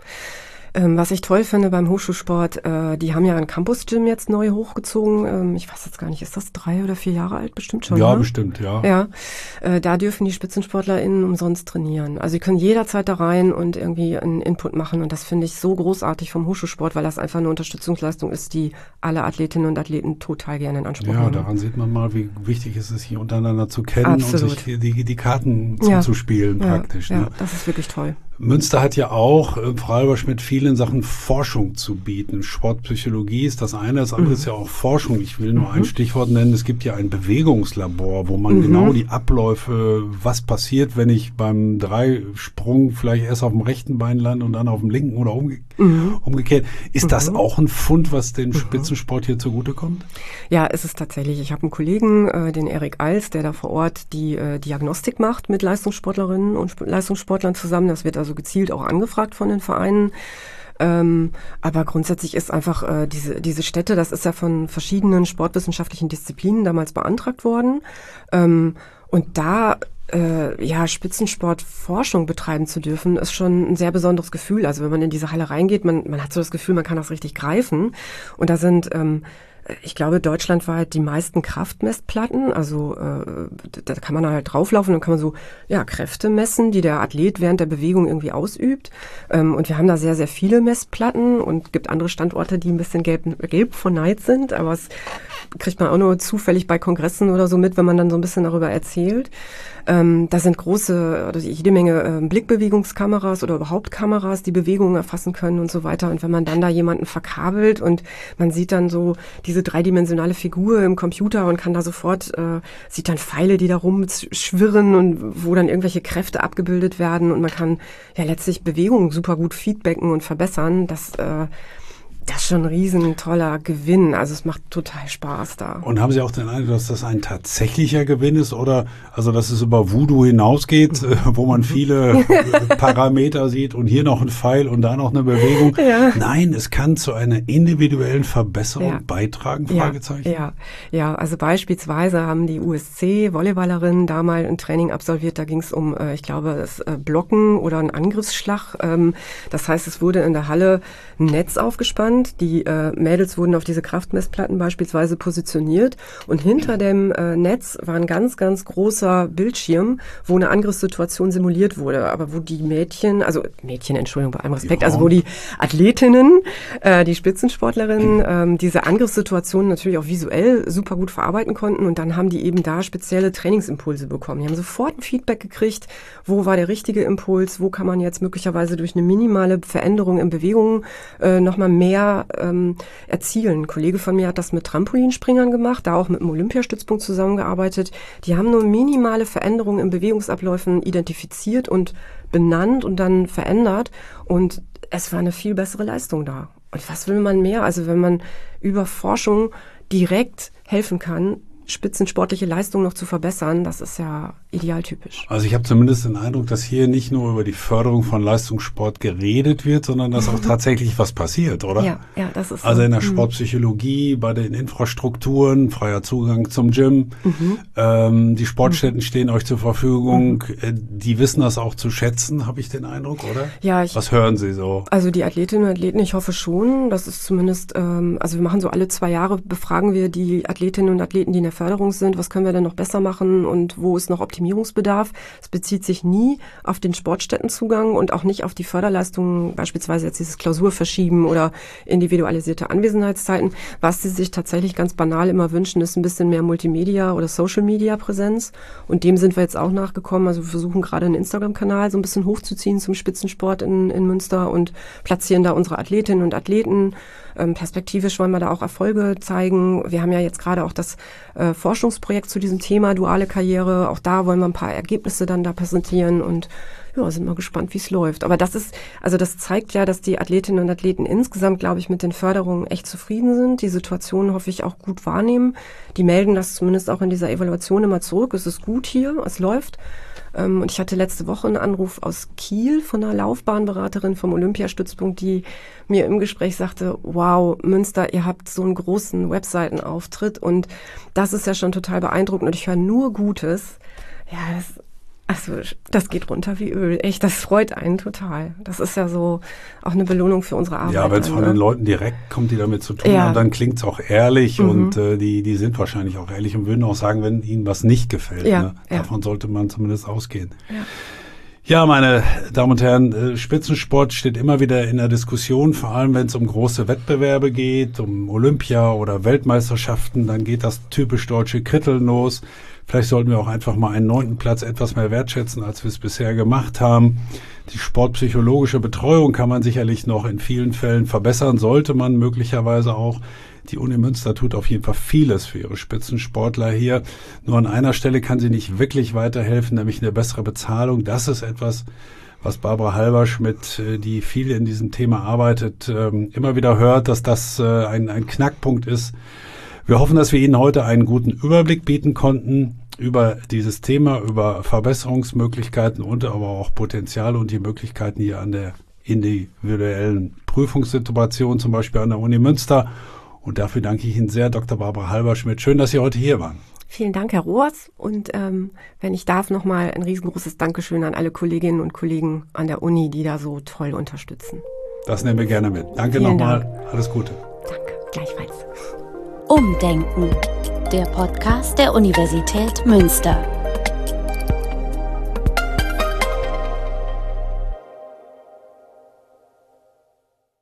Ähm, was ich toll finde beim Hochschulsport, äh, die haben ja ein Campus-Gym jetzt neu hochgezogen. Ähm, ich weiß jetzt gar nicht, ist das drei oder vier Jahre alt? Bestimmt schon, Ja, ne? bestimmt, ja. Ja, äh, da dürfen die SpitzensportlerInnen umsonst trainieren. Also sie können jederzeit da rein und irgendwie einen Input machen. Und das finde ich so großartig vom Hochschulsport, weil das einfach eine Unterstützungsleistung ist, die alle Athletinnen und Athleten total gerne in Anspruch ja, nehmen. Ja, daran sieht man mal, wie wichtig es ist, sich untereinander zu kennen Absolut. und sich die, die Karten ja. zuzuspielen ja, praktisch. Ja, ne? das ist wirklich toll. Münster hat ja auch, äh, Frau Halberschmidt, viel in Sachen Forschung zu bieten. Sportpsychologie ist das eine, das andere mhm. ist ja auch Forschung. Ich will nur mhm. ein Stichwort nennen. Es gibt ja ein Bewegungslabor, wo man mhm. genau die Abläufe, was passiert, wenn ich beim Dreisprung vielleicht erst auf dem rechten Bein lande und dann auf dem linken oder umge mhm. umgekehrt. Ist mhm. das auch ein Fund, was dem mhm. Spitzensport hier zugutekommt? Ja, ist es tatsächlich. Ich habe einen Kollegen, äh, den Erik Eils, der da vor Ort die äh, Diagnostik macht mit Leistungssportlerinnen und Sp- Leistungssportlern zusammen. Das wird also gezielt auch angefragt von den Vereinen. Ähm, aber grundsätzlich ist einfach äh, diese diese Stätte, das ist ja von verschiedenen sportwissenschaftlichen Disziplinen damals beantragt worden. Ähm, und da äh, ja Spitzensportforschung betreiben zu dürfen, ist schon ein sehr besonderes Gefühl. Also wenn man in diese Halle reingeht, man man hat so das Gefühl, man kann das richtig greifen. Und da sind ähm, ich glaube, deutschlandweit die meisten Kraftmessplatten, also äh, da kann man halt drauflaufen und kann man so ja Kräfte messen, die der Athlet während der Bewegung irgendwie ausübt. Ähm, und wir haben da sehr, sehr viele Messplatten und gibt andere Standorte, die ein bisschen gelb, gelb von Neid sind, aber es kriegt man auch nur zufällig bei Kongressen oder so mit, wenn man dann so ein bisschen darüber erzählt. Ähm, da sind große, also jede Menge äh, Blickbewegungskameras oder überhaupt Kameras, die Bewegungen erfassen können und so weiter. Und wenn man dann da jemanden verkabelt und man sieht dann so diese dreidimensionale Figur im Computer und kann da sofort, äh, sieht dann Pfeile, die da rumschwirren und wo dann irgendwelche Kräfte abgebildet werden und man kann ja letztlich Bewegungen super gut feedbacken und verbessern. Das äh, Das ist schon ein riesen toller Gewinn. Also es macht total Spaß da. Und haben Sie auch den Eindruck, dass das ein tatsächlicher Gewinn ist oder also dass es über Voodoo hinausgeht, äh, wo man viele äh, Parameter sieht und hier noch ein Pfeil und da noch eine Bewegung? Ja. Nein, es kann zu einer individuellen Verbesserung ja. beitragen? Ja. Fragezeichen. Ja, ja. Also beispielsweise haben die U S C-Volleyballerinnen da mal ein Training absolviert. Da ging es um, äh, ich glaube, das äh, Blocken oder einen Angriffsschlag. Ähm, das heißt, es wurde in der Halle ein Netz aufgespannt. Die äh, Mädels wurden auf diese Kraftmessplatten beispielsweise positioniert und hinter dem äh, Netz war ein ganz, ganz großer Bildschirm, wo eine Angriffssituation simuliert wurde, aber wo die Mädchen, also Mädchen, Entschuldigung, bei allem Respekt, ja. also wo die Athletinnen, äh, die Spitzensportlerinnen ähm, diese Angriffssituation natürlich auch visuell super gut verarbeiten konnten und dann haben die eben da spezielle Trainingsimpulse bekommen. Die haben sofort ein Feedback gekriegt, wo war der richtige Impuls, wo kann man jetzt möglicherweise durch eine minimale Veränderung in Bewegungen äh, nochmal mehr ähm, erzielen. Ein Kollege von mir hat das mit Trampolinspringern gemacht, da auch mit dem Olympiastützpunkt zusammengearbeitet. Die haben nur minimale Veränderungen in Bewegungsabläufen identifiziert und benannt und dann verändert und es war eine viel bessere Leistung da. Und was will man mehr? Also wenn man über Forschung direkt helfen kann, spitzensportliche Leistung noch zu verbessern, das ist ja idealtypisch. Also ich habe zumindest den Eindruck, dass hier nicht nur über die Förderung von Leistungssport geredet wird, sondern dass auch tatsächlich was passiert, oder? Ja, ja, das ist Also so. in der Sportpsychologie, bei den Infrastrukturen, freier Zugang zum Gym, mhm. ähm, die Sportstätten mhm. stehen euch zur Verfügung, mhm. die wissen das auch zu schätzen, habe ich den Eindruck, oder? Ja. Ich, was hören Sie so? Also die Athletinnen und Athleten, ich hoffe schon, das ist zumindest, ähm, also wir machen so alle zwei Jahre, befragen wir die Athletinnen und Athleten, die in der Förderung sind, was können wir denn noch besser machen und wo ist noch Optimierungsbedarf. Es bezieht sich nie auf den Sportstättenzugang und auch nicht auf die Förderleistungen, beispielsweise jetzt dieses Klausurverschieben oder individualisierte Anwesenheitszeiten. Was sie sich tatsächlich ganz banal immer wünschen, ist ein bisschen mehr Multimedia- oder Social-Media-Präsenz und dem sind wir jetzt auch nachgekommen. Also wir versuchen gerade einen Instagram-Kanal so ein bisschen hochzuziehen zum Spitzensport in, in Münster und platzieren da unsere Athletinnen und Athleten. Ähm, perspektivisch wollen wir da auch Erfolge zeigen. Wir haben ja jetzt gerade auch das äh, Forschungsprojekt zu diesem Thema duale Karriere. Auch da wollen wir ein paar Ergebnisse dann da präsentieren und ja, sind mal gespannt, wie es läuft. Aber das ist, also das zeigt ja, dass die Athletinnen und Athleten insgesamt, glaube ich, mit den Förderungen echt zufrieden sind. Die Situation hoffe ich auch gut wahrnehmen. Die melden das zumindest auch in dieser Evaluation immer zurück. Es ist gut hier, es läuft. Und ich hatte letzte Woche einen Anruf aus Kiel von einer Laufbahnberaterin vom Olympiastützpunkt, die mir im Gespräch sagte, wow, Münster, ihr habt so einen großen Webseitenauftritt und das ist ja schon total beeindruckend und ich höre nur Gutes. Ja, das, also das geht runter wie Öl. Echt, das freut einen total. Das ist ja so auch eine Belohnung für unsere Arbeit. Ja, wenn es von ne? den Leuten direkt kommt, die damit zu tun ja. haben, dann klingt es auch ehrlich mhm. und äh, die, die sind wahrscheinlich auch ehrlich und würden auch sagen, wenn ihnen was nicht gefällt. Ja, ne? ja. Davon sollte man zumindest ausgehen. Ja. Ja, meine Damen und Herren, Spitzensport steht immer wieder in der Diskussion, vor allem wenn es um große Wettbewerbe geht, um Olympia oder Weltmeisterschaften, dann geht das typisch deutsche Kritteln los. Vielleicht sollten wir auch einfach mal einen neunten Platz etwas mehr wertschätzen, als wir es bisher gemacht haben. Die sportpsychologische Betreuung kann man sicherlich noch in vielen Fällen verbessern, sollte man möglicherweise auch. Die Uni Münster tut auf jeden Fall vieles für ihre Spitzensportler hier. Nur an einer Stelle kann sie nicht wirklich weiterhelfen, nämlich eine bessere Bezahlung. Das ist etwas, was Barbara Halberschmidt, die viel in diesem Thema arbeitet, immer wieder hört, dass das ein, ein Knackpunkt ist. Wir hoffen, dass wir Ihnen heute einen guten Überblick bieten konnten über dieses Thema, über Verbesserungsmöglichkeiten und aber auch Potenziale und die Möglichkeiten hier an der individuellen Prüfungssituation, zum Beispiel an der Uni Münster. Und dafür danke ich Ihnen sehr, Doktor Barbara Halberschmidt. Schön, dass Sie heute hier waren. Vielen Dank, Herr Rohrs. Und ähm, wenn ich darf, nochmal ein riesengroßes Dankeschön an alle Kolleginnen und Kollegen an der Uni, die da so toll unterstützen. Das nehmen wir gerne mit. Danke nochmal. Alles Gute. Danke, gleichfalls. Umdenken. Der Podcast der Universität Münster.